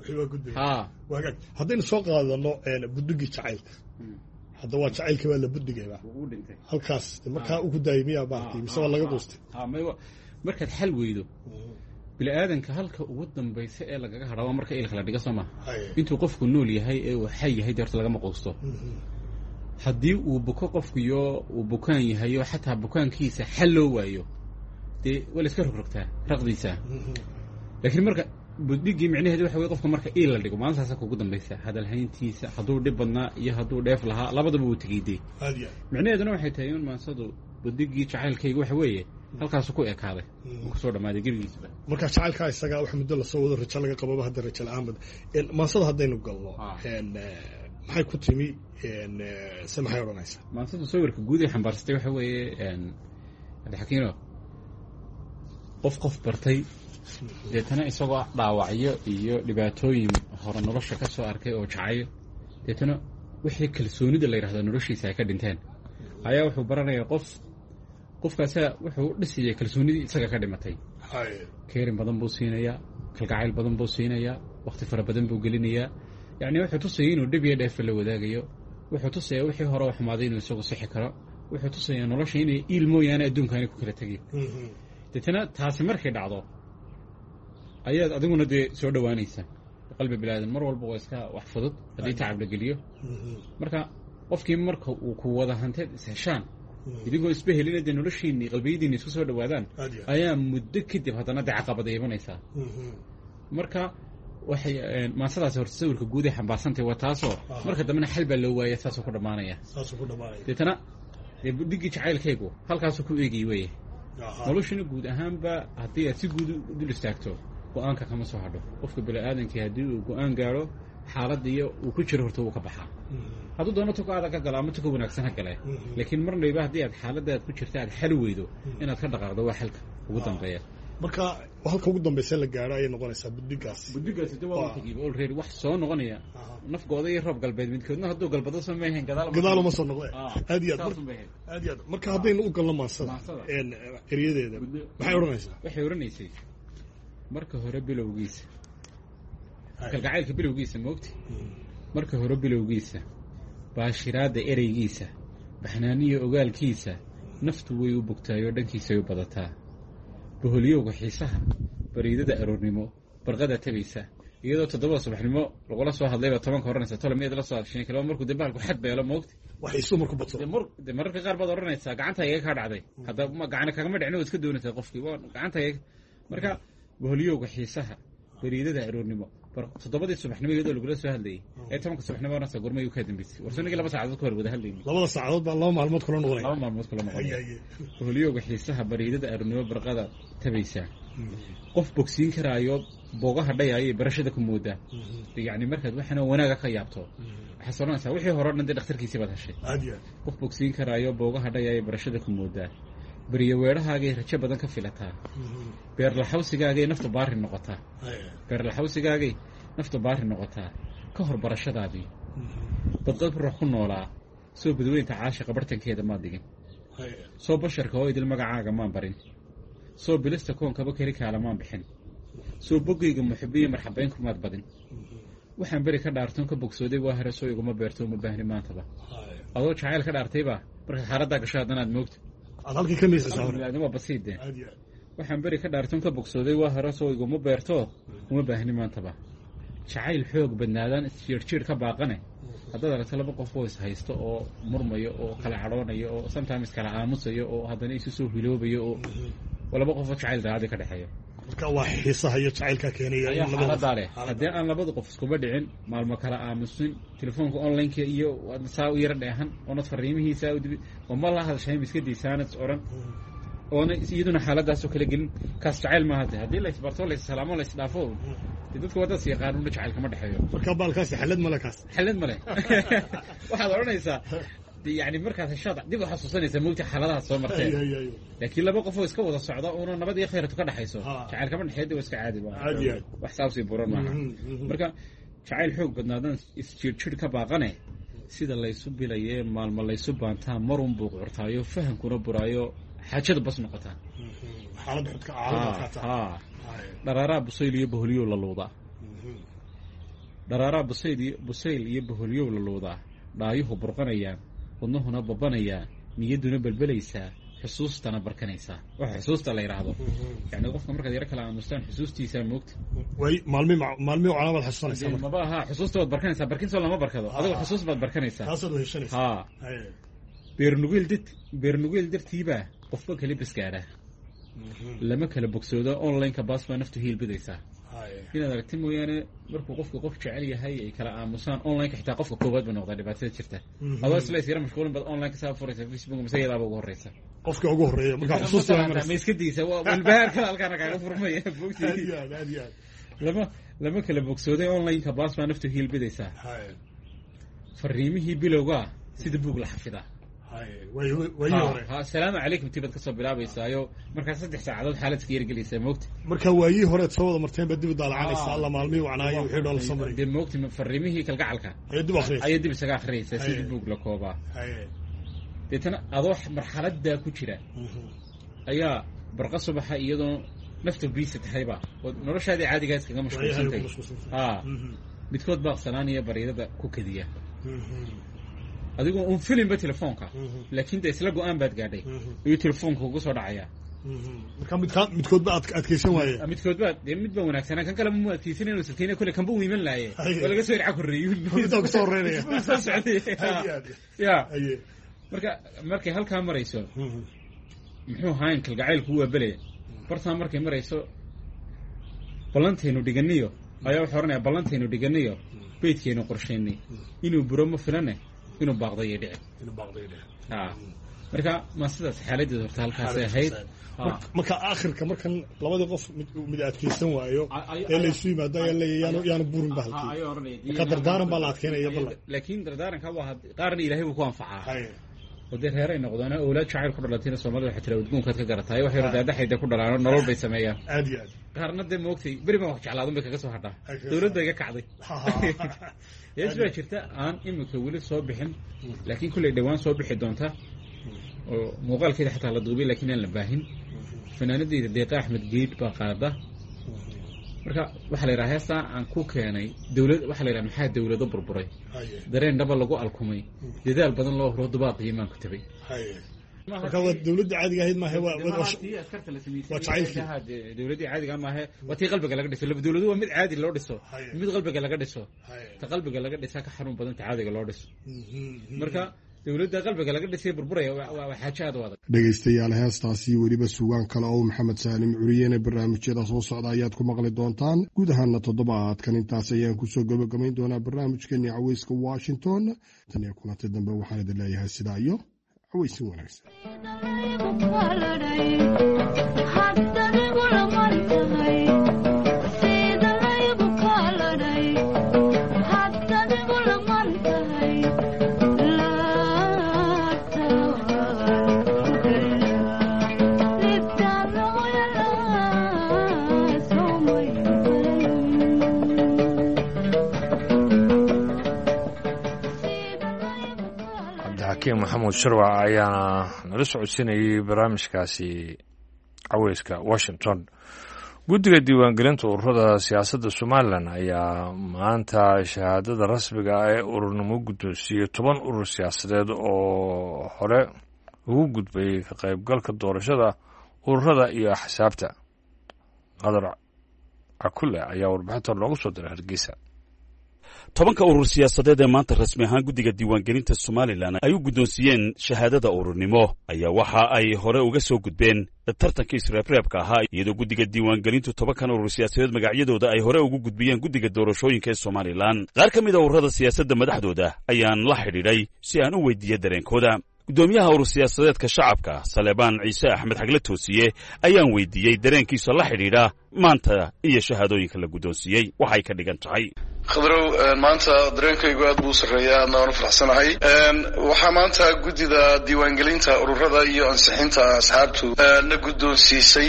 haddaynu soo qaadano budugii jacaylka, hadda waa jacaylka baa la budigayba halkaas markaa ugu daayay miyaa baartay mise waa laga quustay? markaad xal weydo bini aadanka halka ugu dambaysa ee lagaga hadhaa waa marka ilka la dhiga soo maha. intuu qofku nool yahay ee uu xay yahay deerta lagama quusto. haddii uu buko qofkuyo uu bukaan yahayo xataa bukaankiisa xal loo waayo dee waa la iska rogrogtaa raqdiisa. laakiin marka budigii micnaheedu waxa wey qofka marka il la dhigo maalintaasa kugu dambaysa hadalhayntiisa, hadduu dhib badnaa iyo hadduu dheef lahaa labadaba wuu tegeyday. micnaheeduna waxay tahay in maansadu budigii jacaylkayga waxa weeye halkaasu ku ekaaday uu kusoo dhammaaday gebigiisba. marka jacaylkaa isagaa wax muddo lasoo wado rajo laga qababa hadda rajo la-aanbad. maansada haddaynu galno maxay ku timi se maxay odhanaysaa? maansadu sawirka guud ay xambaarsatay waxa weeye cabdixakiino qof bartay deetana isagoo dhaawacyo iyo dhibaatooyin hore nolosha ka soo arkay oo jacayo, deetana wixii kalsoonida la yidhahdo noloshiisa ay ka dhinteen ayaa wuxuu baranayaa qofkaasa wuxuu dhisayay kalsoonidii isaga ka dhimatay. keerin badan buu siinayaa, kalgacayl badan buu siinayaa, wakhti fara badan buu gelinayaa. yacni wuxuu tusayay inuu dhib iyo dheefa la wadaagayo, wuxuu tusayaa wixii hore oo xumaaday inuu isagu sixi karo, wuxuu tusayaa nolosha inay iil mooyaane adduunkaani ku kala tegin. deetana taasi markay dhacdo ayaad adiguna dee soo dhowaanaysa. qalbi bilaadan mar walba waa iska wax fudud haddii tacab la geliyo. marka qofkii marka uu ku wada hanteed isheshaan idigoo isba helina dee noloshiinii qalbiyadiinni isku soo dhowaadaan ayaa muddo kadib haddana dee caqabada imanaysaa. marka waxay maasadaasi horta sawirka guud ay xambaarsantay waa taasoo marka dambena xal baa loo waaya saasuu ku dhammaanaya. deetana dee budigii jacaylkaygu halkaasuu ku eegay weye. noloshana guud ahaanba haddii aad si guud u dul istaagto go-aanka kama soo hadho. qofka bini-aadankii haddii uu go-aan gaadho xaaladiiyo uu ku jiro horta wuu ka baxaa. hadduu doono tuka adag ka gala ama tuka wanaagsan ha gale, laakiin marnayba haddii aad xaaladaad ku jirta aad xal weydo inaad ka dhaqaaqdo waa xalka ugu dambeeya. marka halka ugu dambaysa la gaadho ayay noqonaysaa budigaasi de waa tagiiba already wax soo noqonaya nafgooda iyo roob galbeed midkoodna hadduu galbado soo maahayn gadaal uma soo noqde. aad iyo aad marka haddaynu u galno maansada eryadeeda maxay odhanaysaa? waxay odhanaysay marka hore bilowgiisa, kalgacaylka bilowgiisa moogti. marka hore bilowgiisa, baashiraadda ereygiisa, baxnaaniyo ogaalkiisa, naftu way u bogtaayoo dhankiisay u badataa. boholyowga xiisaha, bariidada aroornimo, barqada tabaysa, iyadoo 7 subaxnimo lagula soo hadlayba 10 oranaysa tolmeed la soo adshin kale markuu dambaalku xad beelo moogti. waxay soo marku badso mararka qaar baad oranaysaa gacanta iga ka dhacday, hadda ma gacana kagama dhicin oo iska doonaysaa qofkii waa gacanta iga. marka boholyowga xiisaha, bariidada aroornimo, 7 subaxnimo iyadoo lagula soo hadlayay ee 10 subaxnimo oranaysa gormay u ka dambeysay warsanigi 2 saacadood ka hor wada hadlayay. 2 saacadood baa 2 maalmood kala noqday. 2 maalmood kala noqday. boholyowga xiisaha, bariidada aroornimo, barqada tabaysa. qof bogsiin karaayo boogaha dhayaayo barashada ku moodaa. yacni markaad waxana wanaaga ka yaabto waxaad soranaysaa wixii hore dhan dee dhakhtarkiisii baad heshay. qof bogsiin karaayo boogaha dhayaayo barashada ku moodaa. beriyo weedhahaagay rajo badan ka filataa. beerlaxawsigaagay nafta baari noqotaa. beerlaxawsigaagay nafta baari noqotaa ka hor barashadaadii. badqad ruux ku noolaa soo badweynta caashiqa bartankeeda maad dhigin. soo basharka oo idil magacaaga maan barin. soo bilista koonkaba keli kaala maan bixin. soo boggayga muxubiyo marxabaynkumaad badin. waxaan beri ka dhaartoon ka bogsooday waa hore soo iguma beerto uma baahni maantaba adoo jacayl ka dhaartayba marka xaaladdaa gasho haddanaad moogta aad halkii ka miisaysaa waa basiide waxaan beri ka dhaartoon ka bogsooday waa hore soo iguma beerto uma baahni maantaba jacayl xoog badnaadaan isjiirjiir ka baaqane haddaad aragto laba qof oo is haysto oo murmayo oo kala cadhoonayo oo sometimes kala aamusayo oo haddana isu soo hiloobayo oo laba qof oo jacayl daacadii ka dhexeeyo marka waa xiisaha iyo jacaylka keenaya ayaa xaaladaa leh haddii aan labada qof iskuba dhicin maalmo kala aamusin telefoonka online-ka iyo saa u yara dheehan oonad fariimihiisaa u dibi oo ma la hadashayn iskadiisaanad oran oona iyaduna xaaladaasoo kala gelin kaas jacayl maaha de haddii la isbarto la issalaamo la isdhaafo de dadka waa dad yaqaanuna jacayl kama dhexeeyo marka baalkaasi xalad male kaas xalad male waxaad odhanaysaa yani markaad heshaad dib u xasuusanaysaa moogta xaaladahaas soo marteen laakiin laba qof oo iska wada socda una nabad iyo khayratu ka dhexayso jacayl kama dhexeeya waa iska caadi wax saabsii buran maaha marka jacayl xoog badnaadan isjiirjir ka baaqane sida laysu bilaye maalmo laysu baantaa marun buu curtaayo fahamkuna buraayo xaajada bas noqotaa dharaaraa busayl iyo boholyow la luudaa dharaaraa busayl iyo boholyow la luudaa dhaayuhu burqanayaan wadnahuna babanayaa niyadduna belbelaysaa xusuustana barkanaysaa waxa xusuusta la yidhaahdo yani qofka markaad yaro kala aamustaan xusuustiisaa moogta way maalmi calaamaad xasuusanaysaa maba aha xusuusta waad barkanaysaa barkinsoo lama barkado adigoo xusuus baad barkanaysaa taasaad weheshanaysaa beernugeel dartiibaa qofba kala basgaadha lama kala bogsoodo online-ka baas baa naftu hiilbidaysaa inaad aragti mooyaane markuu qofka qof jecel yahay ay kala aamusaan online-ka xitaa qofka koowaad ba noqdaa dhibaatada jirta adoo isla is yara mashquulin baad online-ka saa furaysa facebook mise iyadaaba ugu horeysa qofka ugu horeeya markaa xusuusta ma iska daysa walbahaarkada halkaana kaaga furmaya lama kala bogsooday online-ka baas baa naftu hiilbidaysaa fariimihii bilowgaa sida buug la xafidaa asalaamu calaykum tibaad kasoo bilaabaysaayo markaa 3 saacadood xaalad iska yargelaysaa moogta marka waayii horeed soo wada marteen baad dib u daalacanaysaa alla maalmihii wacnaayo wixii dhool samray dee moogta fariimihii kalgacalka ayay dib isaga akhriyaysaa sida buug la koobaa deetana adoo marxaladaa ku jira ayaa barqa subaxa iyadoo nafta biisa tahayba oo noloshaadii caadigaa iskaga mashquulsantay midkood baaqsanaanaya bariidada ku kadiya adigoo un filimba telefoonka laakiin de isla go-aan baad gaadhay ayuu telefoonka ugu soo dhacayaa marka midkoodba adkaysan waaye midkoodba dee midba wanaagsanaa kan kale mu adkaysan inuu sakeyna kule kanba u iman laaye waa laga soo irca korreeyun kasoo horeynaya soo socday ya markay halkaa marayso muxuu ahayn kalgacaylku waa bele bartaa markay marayso ballantaynu dhiganiyo ayaa wuxuu oranaya ballantaynu dhiganiyo beydkaynu qorshaynay inuu buro ma filane inuu baaqdayo dhici marka ma sidaas xaaladeed horta halkaasay ahayd marka aakhirka markan labadii qof mid adkaysan waayo ee laysu yimaado ayaa leeyahay yaanu burin ba halkii marka dardaaran baa la adkeynaya ballan laakiin dardaaranka waa qaarna ilaahay buu ku anfacaa oo dee reeray noqdaan awlaad jacayl ku dhalatayna soomaalida waxay tira udgoonkaad ka garataa waxay radaadaxayda ku dhalaan nolol bay sameeyaan aad iyo aad qaarna dee moogtay beri baan wax jeclaadun bay kaga soo hadhaa dowladda iga kacday yees baa jirta aan imika weli soo bixin laakiin kulley dhowaan soo bixi doonta oo muuqaalkeeda xataa la duubay laakiin aan la baahin fanaanadeyda deeqa axmed geed baa qaada marka waxaa la yidhaha heestaa aan ku keenay dowlad waxaa la yidhaha maxaa dowlado burburay dareen dhaba lagu alkumay dadaal badan loo huro dubaaq iimaan ku tabay marka waa dowladda caadiga ahayd maahe waa jacaylkii dowladdii caadiga maahe waa tii qalbiga laga dhiso dowladu waa mid caadi loo dhiso mid qalbiga laga dhiso ta qalbiga laga dhisaa ka xanuun badan ta caadiga loo dhiso marka dowladda qalbiga laga dhisay burburaya waa xaajo aad u adag dhegaystayaal heestaasi weliba sugaan kale oo maxamed saalim curiyene barnaamijyada soo socda ayaad ku maqli doontaan guud ahaana toddobaadkan intaas ayaan kusoo gabagabayn doonaa barnaamijkeeni caweyska washington tan iyo kulanti dambe waxaan idin leeyahay sidaa iyo caweysin wanaagsan maxamuud sharwac ayaana nala socodsiinayay barnaamijkaasi caweyska washington guddiga diiwaangelinta ururada siyaasadda somalilan ayaa maanta shahaadada rasmiga ah ee ururnimo guddoonsiiyey 10 urur siyaasadeed oo hore ugu gudbayay ka qaybgalka doorashada ururada iyo axsaabta. qadar cakule ayaa warbixinta loogu soo diray Hargeysa. 10 urur siyaasadeed ee maanta rasmi ahaan guddiga diiwaangelinta Somaliland ay u guddoonsiiyeen shahaadada ururnimo ayaa waxa ay hore uga soo gudbeen tartankii isreebreebka ahaa iyadoo guddiga diiwaangelintu 10 urur siyaasadeed magacyadooda ay hore ugu gudbiyeen guddiga doorashooyinka ee Somaliland. qaar ka mid ah ururada siyaasadda madaxdooda ayaan la xidhiidhay si aan u weydiiyo dareenkooda. gudoomiyaha urur siyaasadeedka shacabka Saleebaan Ciise Axmed Xagle Toosiye ayaan weydiiyey dareenkiisa la xidhiidha maanta iyo shahaadooyinka la guddoonsiiyey waxay ka dhigan tahay. khadrow maanta dareenkaygu aad buu sareeyaa aadna waan u faraxsanahay. waxaa maanta guddida diiwaangelinta ururada iyo ansixinta asxaabtu na guddoonsiisay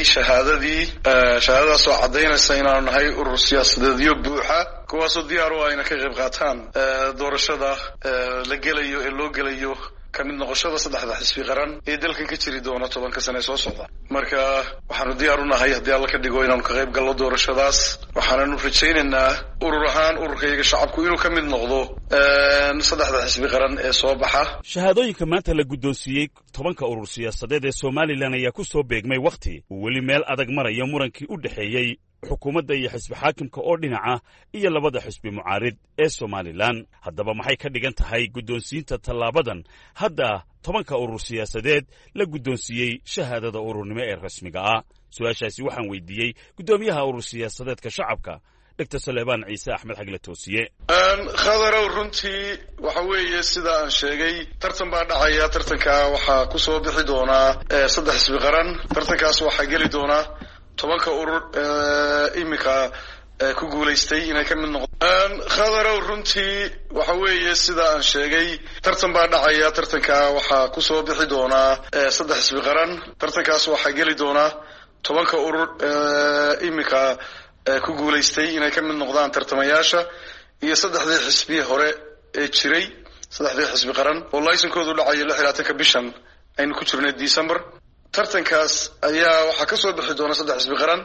shahaadadaas oo caddaynaysa inaanu nahay urur siyaasadeedyo buuxa kuwaasoo diyaar u ah inay ka qayb qaataan doorashada la gelayo ee loo gelayo kamid noqoshada saddexda xisbi qaran ee dalkan ka jiri doona 10 sano soo socda. marka waxaanu diyaar u nahay haddii alla ka dhigo inaanu ka qayb galno doorashadaas. waxaananu rajaynaynaa urur ahaan ururkayga shacabku inuu ka mid noqdo saddexda xisbi qaran ee soo baxa. shahaadooyinka maanta la guddoonsiiyey 10 urur siyaasadeed ee Somaliland ayaa ku soo beegmay waqti uu weli meel adag marayo murankii u dhaxeeyey xukuumadda iyo xisbi xaakimka oo dhinaca iyo labada xisbi mucaarid ee Somaliland. haddaba maxay ka dhigan tahay guddoonsiinta tallaabadan hadda 10 urur siyaasadeed la guddoonsiiyey shahaadada ururnimo ee rasmiga ah? su-aashaasi waxaan weydiiyey guddoomiyaha urur siyaasadeedka shacabka Dr. Saleebaan Ciise Axmed Xagle Toosiye. khadarow runtii waxa weeye sida aan sheegay tartan baa dhacaya. tartanka waxaa ku soo bixi doonaa 3 xisbi qaran. tartankaas waxaa geli doonaa 10 urur imika ku guulaystay inay ka mid noqdaan. khadarow runtii waxa weeye sida aan sheegay tartan baa dhacaya. tartanka waxaa ku soo bixi doonaa 3 xisbi qaran. tartankaas waxaa geli doonaa 10 urur imika ku guulaystay inay ka mid noqdaan tartamayaasha iyo 3 xisbi hore ee jiray 3 xisbi qaran oo laysankoodu dhacayo 26 bishan aynu ku jirnay December. tartankaas ayaa waxaa ka soo bixi doona 3 xisbi qaran.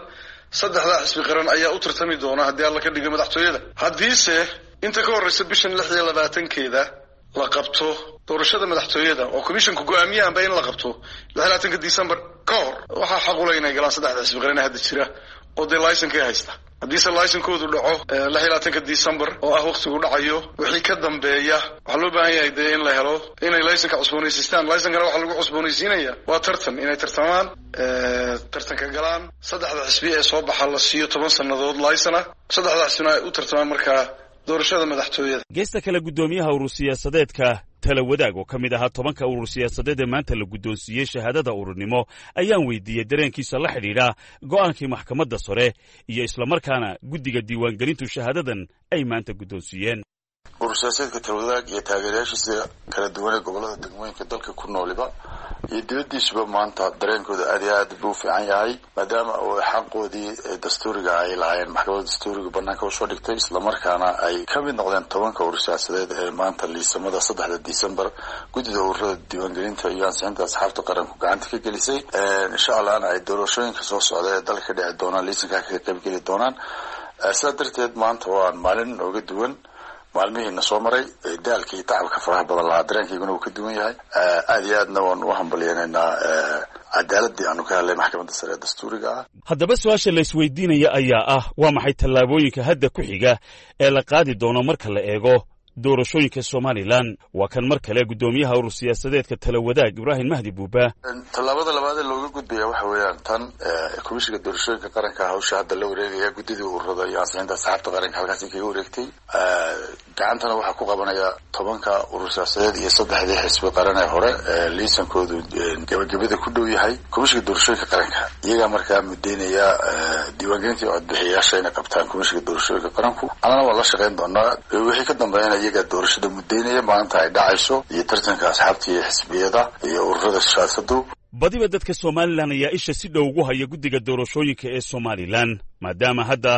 3 xisbi qaran ayaa u tartami doona haddii alla ka dhigo madaxtooyada. haddiise inta ka horreysa bishan 26keeda la qabto doorashada madaxtooyada oo commissionku go'aamiyaanba in la qabto 26 December ka hor waxaa xaq u leh inay galaan 3 xisbi qaran hadda jira oo dee laysankay haysta. haddiise laysankoodu dhaco 26 December oo ah waqtigu dhacayo wixii ka dambeeya waxaa loo baahan yahay dee in la helo inay laysanka cusboonaysiistaan. laysankana waxaa lagu cusboonaysiinaya waa tartan inay tartamaan tartanka galaan. 3 xisbi ee soo baxa la siiyo 10 sannadood laysana 3 xisbina ay u tartamaan markaa doorashada madaxtooyada. geesta kale guddoomiyaha urur siyaasadeedka tala wadaag oo ka mid ahaa 10 urur siyaasadeed ee maanta la guddoonsiiyey shahaadada ururnimo ayaan weydiiyey dareenkiisa la xidhiidha go'aankii maxkamadda sare iyo islamarkaana guddiga diiwaangelintu shahaadadan ay maanta guddoonsiiyeen. urur siyaasadeedka tala wadaag iyo taageerayaashiisa kala duwan ee gobollada degmooyinka dalka ku nooliba iyo dibaddiisuba maanta dareenkooda aad iyo aad buu fiican yahay maadaama oo xaqoodii dastuuriga ay lahaayeen maxkamadda dastuuriga bannaanka usoo dhigtay islamarkaana ay ka mid noqdeen 10 urur siyaasadeed ee maanta liisamada 3 December guddida ururada diiwaangelinta iyo ansixinta asxaabta qaranku gacanta ka gelisay. insha allahna ay doorashooyinka soo socda ee dalka ka dhici doonaan liisanka ka qaybgeli doonaan. sidaa darteed maanta waa maalin uga duwan maalmihiina soo maray daalka iyo tacabka faraha badan lahaa. dareenkayguna uu ka duwan yahay. aad iyo aadna waan u hambalyenaynaa cadaaladii aanu ka helay maxkamadda sare ee dastuuriga ah. haddaba su-aasha la isweydiinaya ayaa ah waa maxay tallaabooyinka hadda ku xiga ee la qaadi doono marka la eego doorashooyinka Somaliland? waa kan mar kale guddoomiyaha urur siyaasadeedka tala wadaag Ibraahim Mahdi Buuba. tallaabada labaad ee looga gudbaya waxa weeyaan tan komishiga doorashooyinka qaranka hawsha hadda la wareegaya guddida ururada iyo ansixinta asxaabta qaranka halkaasi kaga wareegtay. gacantana waxaa ku qabanaya 10 urur siyaasadeed iyo 3 xisbi qaran ee hore liisankoodu gabagabada ku dhow yahay. komishiga doorashooyinka qaranka iyagaa markaa mudeynaya diiwaangelinta codbixiyayaasha inay qabtaan komishiga doorashooyinka qaranku. annana waa la shaqayn doonaa wixii ka dambeeyana iyaga doorashada mudeynaya maanta ay dhacayso iyo tartanka asxaabta iyo xisbiyada iyo ururada siyaasadu. badiba dadka Somaliland ayaa isha si dhow ugu haya guddiga doorashooyinka ee Somaliland maadaama hadda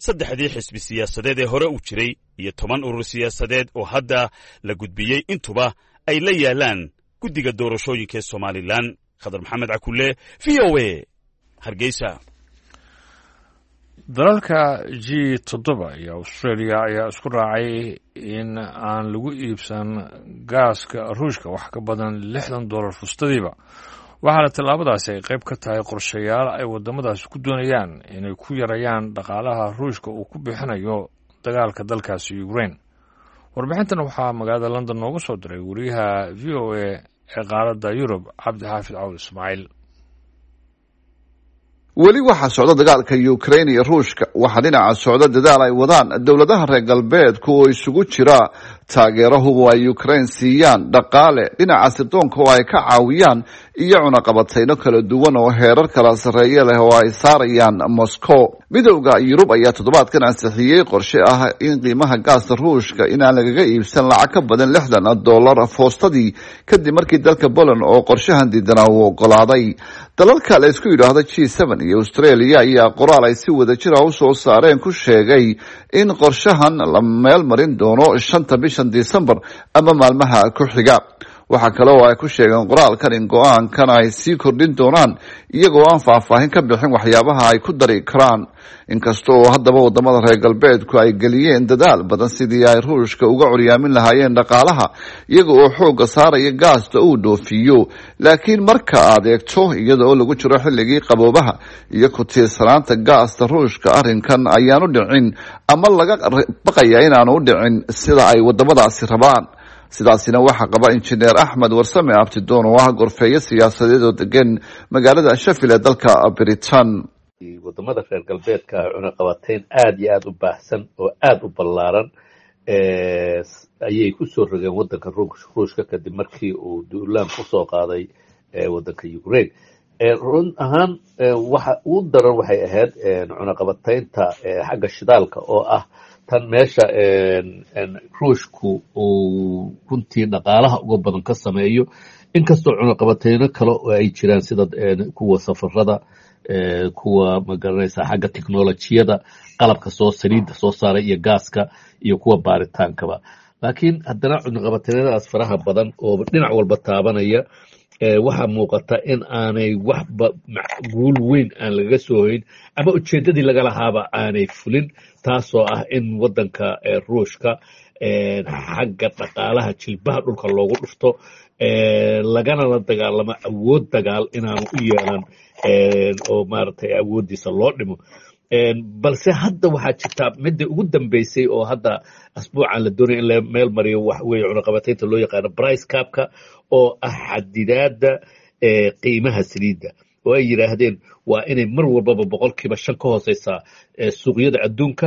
3 xisbi siyaasadeed ee hore u jiray iyo 10 urur siyaasadeed oo hadda la gudbiyey intuba ay la yaalaan guddiga doorashooyinka ee Somaliland. Khadar Maxamed Cakule, VOA, Hargeysa. dalalka G7 iyo Australia ayaa isku raacay in aan lagu iibsan gaaska Ruushka wax ka badan $60 fustadiiba waxaana tallaabadaasi ay qayb ka tahay qorshayaal ay wadamadaasi ku doonayaan inay ku yareeyaan dhaqaalaha Ruushka uu ku bixinayo dagaalka dalkaasi Ukraine. warbixintan waxaa magaalada London nooga soo diray wariyaha VOA ee qaaradda Yurub Cabdixaafid Cawd Ismaaciil. weli waxaa socda dagaalka Ukraine iyo Ruushka waxaa dhinaca socda dadaal ay wadaan dowladaha reer galbeedku oo isugu jira taageerahu ay Ukraine siiyaan dhaqaale dhinaca sirdoonka oo ay ka caawiyaan iyo cunaqabatayno kala duwan oo heerar kala sarreeya leh oo ay saarayaan Moscow. midowga Yurub ayaa toddobaadkan ansixiyay qorshe ah in qiimaha gaasta Ruushka inaan lagaga iibsan lacag ka badan $60 foostadii kadib markii dalka Poland oo qorshahan diidanaa uu ogolaaday. dalalka la isku yidhaahdo G7 iyo Australia ayaa qoraal ay si wadajir ah u soo saareen ku sheegay in qorshahan la meel marin doono 5 bishan December ama maalmaha ku xiga. waxaa kale oo ay ku sheegeen qoraalkan in go-aankan ay sii kordhin doonaan iyagoo aan faahfaahin ka bixin waxyaabaha ay ku dari karaan. inkasta oo haddaba wadamada reer galbeedku ay geliyeen dadaal badan sidii ay Ruushka uga curyaamin lahaayeen dhaqaalaha iyaga oo xooga saaraya gaasta uu dhoofiyo, laakiin marka aad eegto iyada oo lagu jiro xilligii qaboobaha iyo ku tiirsanaanta gaasta Ruushka arrinkan ayaanu dhicin ama laga baqayaa inaanu u dhicin sida ay wadamadaasi rabaan. sidaasina waxaa qaba injineer Axmed Warsame Abtidoon oo ah gorfeeye siyaasadeed oo degan magaalada Sheffield ee dalka Britain. wadamada reer galbeedka cunaqabateyn aad iyo aad u baahsan oo aad u ballaaran ayay ku soo rogeen wadanka Ruushka kadib markii uu duulaan ku soo qaaday wadanka Ukraine. run ahaan waxa uu daran waxay ahayd cunaqabateynta xagga shidaalka oo ah tan meesha Ruushku uu runtii dhaqaalaha uga badan ka sameeyo, inkastoo cunaqabateyno kale oo ay jiraan sida kuwa safarada, kuwa magaranaysa xagga teknolojiyada, qalabka saliidda soo saaray iyo gaaska iyo kuwa baaritaankaba. laakiin haddana cunaqabateynadaas faraha badan oo dhinac walba taabanaya waxaa muuqata in aanay waxba guul weyn aan lagaga soo hoyn ama ujeedadii laga lahaaba aanay fulin, taasoo ah in wadanka Ruushka xagga dhaqaalaha jilbaha dhulka loogu dhufto lagana la dagaalamo awood dagaal inaanu u yeelan oo maaragtay awooddiisa loo dhimo. balse hadda waxaa jirta midda ugu dambeysay oo hadda asbuucan la doonaya in la meel mariyo wax weeye cunaqabateynta loo yaqaano price capka oo ah xadidaadda qiimaha saliidda, oo ay yidhaahdeen waa inay mar walbaba 5% ka hooseysaa suuqyada adduunka,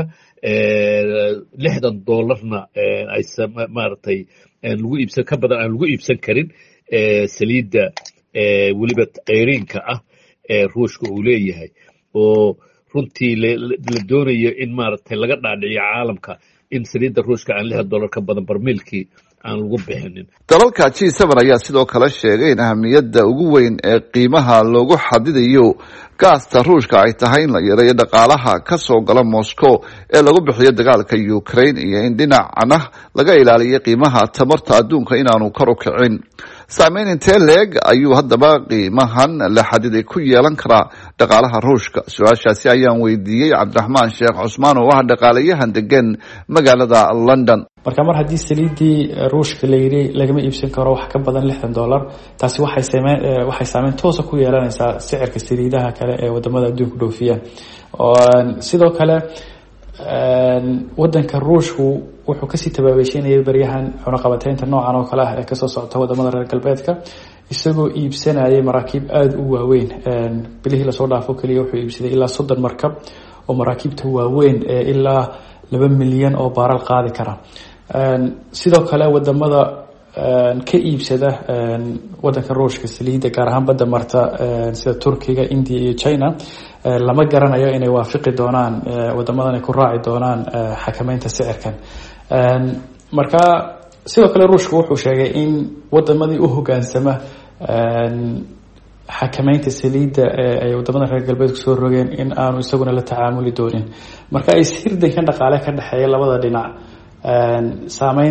$60na ay maaragtay lagu iibsan ka badan aan lagu iibsan karin saliidda weliba qeyriinka ah Ruushka uu leeyahay, oo runtii la doonayo in maaragtay laga dhaadhiciyo caalamka in saliidda Ruushka aan $6 ka badan barmiilkii aan lagu bixinin. dalalka G7 ayaa sidoo kale sheegay in ahamiyadda ugu weyn ee qiimaha loogu xadidayo gaasta Ruushka ay tahay in la yareeyo dhaqaalaha ka soo gala Moscow ee lagu bixiyo dagaalka Ukraine iyo in dhinacana laga ilaaliyo qiimaha tamarta adduunka inaanu kor u kicin. saameyn intee leeg ayuu haddaba qiimahan la xadiday ku yeelan karaa dhaqaalaha Ruushka? su-aashaasi ayaan weydiiyey Cabdiraxmaan Sheekh Cusmaan oo ah dhaqaalayahan degan magaalada London. marka mar haddii saliiddii Ruushka la yiri lagama iibsan karo wax ka badan $60, taasi waxay saameyn toos ah ku yeelanaysaa sicirka saliidaha kale ee wadamada adduunka dhoofiyaan. sidoo kale wadanka Ruushku wuxuu kasii tabaabeeshinayay baryahan cunaqabateynta noocan oo kale ah ee kasoo socota wadamada reer galbeedka, isagoo iibsanayay maraakiib aada u waaweyn. bilihii lasoo dhaafo keliya wuxuu iibsaday ilaa 30 markab oo maraakiibta waaweyn ee ilaa 2 milyan oo baaral qaadi kara. sidoo kale wadamada ka iibsada wadanka Ruushka saliidda gaar ahaan badda marta sida Turkiga, India iyo China lama garanayo inay waafaqi doonaan wadamadan ay ku raaci doonaan xakameynta sicirkan. marka sidoo kale Ruushka wuxuu sheegay in wadamadii u hogaansama xakameynta saliidda ay wadamada reer galbeedku soo rogeen in aanu isaguna la tacaamuli doonin. marka ay hirdankan dhaqaale ka dhexeeya labada dhinac saameyn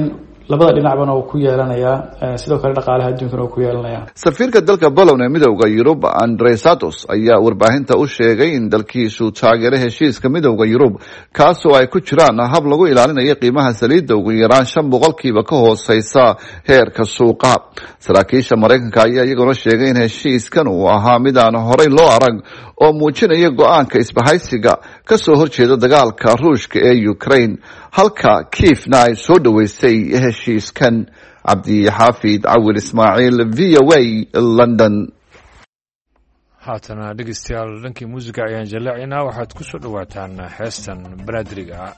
labada dhinacbana uu ku yeelanayaa, sidoo kale dhaqaalaha adduunkana uu ku yeelanayaa. safiirka dalka Poland ee midowda Yurub Andrzej Santos ayaa warbaahinta u sheegay in dalkiisu taageero heshiiska midowda Yurub kaasoo ay ku jiraan hab lagu ilaalinayo qiimaha saliidda ugu yaraan 5% ka hooseysa heerka suuqa. saraakiisha Mareykanka ayaa iyaguna sheegay in heshiiskan uu ahaa mid aan horey loo arag oo muujinaya go'aanka isbahaysiga ka soo horjeeda dagaalka Ruushka ee Ukraine, halka Kievna ay soo dhaweysay heshiiskan. Cabdi Xaafid Cawil Ismaaciil, VOA, London. haatana dhegeystayaal dhankii muusiga ayaan jallaacinaa. waxaad ku soo dhawaataan heestan baraadiriga ah.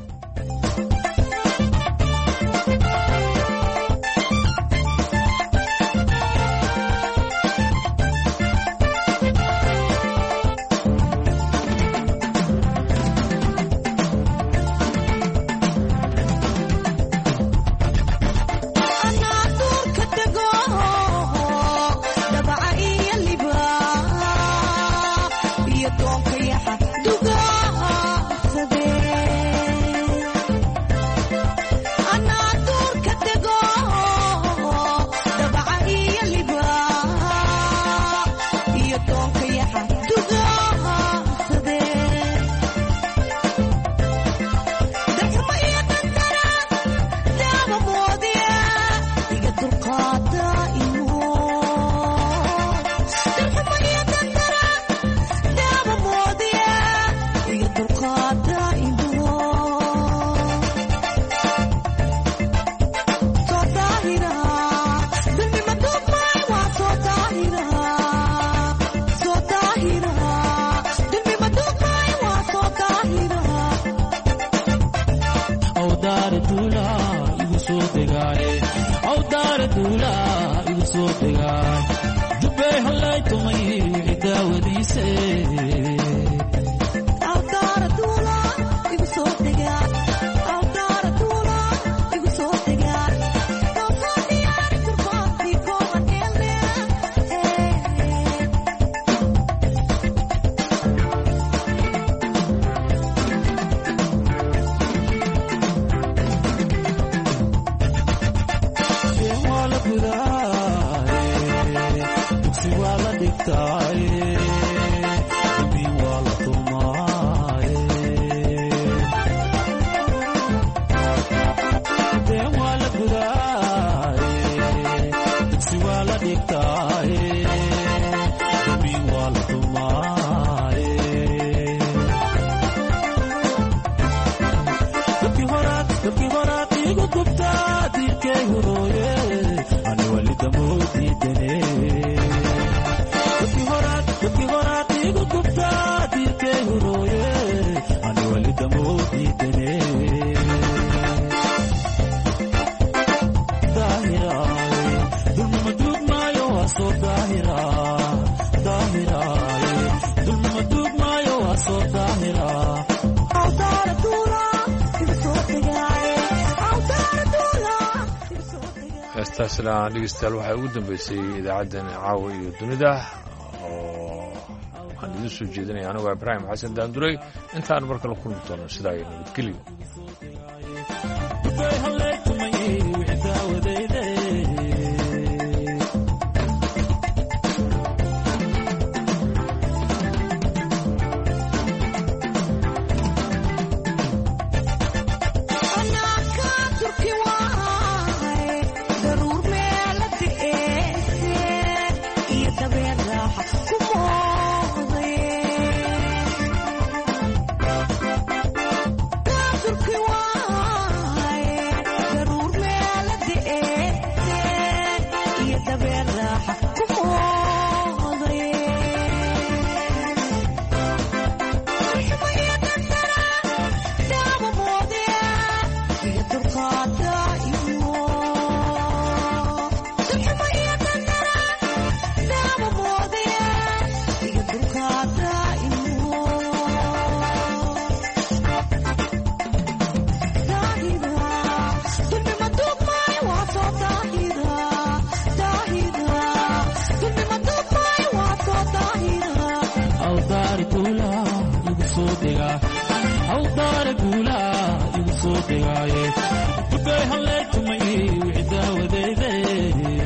heestaasna dhegeystayaal waxay ugu dambeysay idaacaddani caawa iyo dunida oo waxaan idin soo jeedinaya anigoo Ibraahim Xasan Daanduray. intaan mar kale kulmi doono sidaa iyo nabadgelyo. How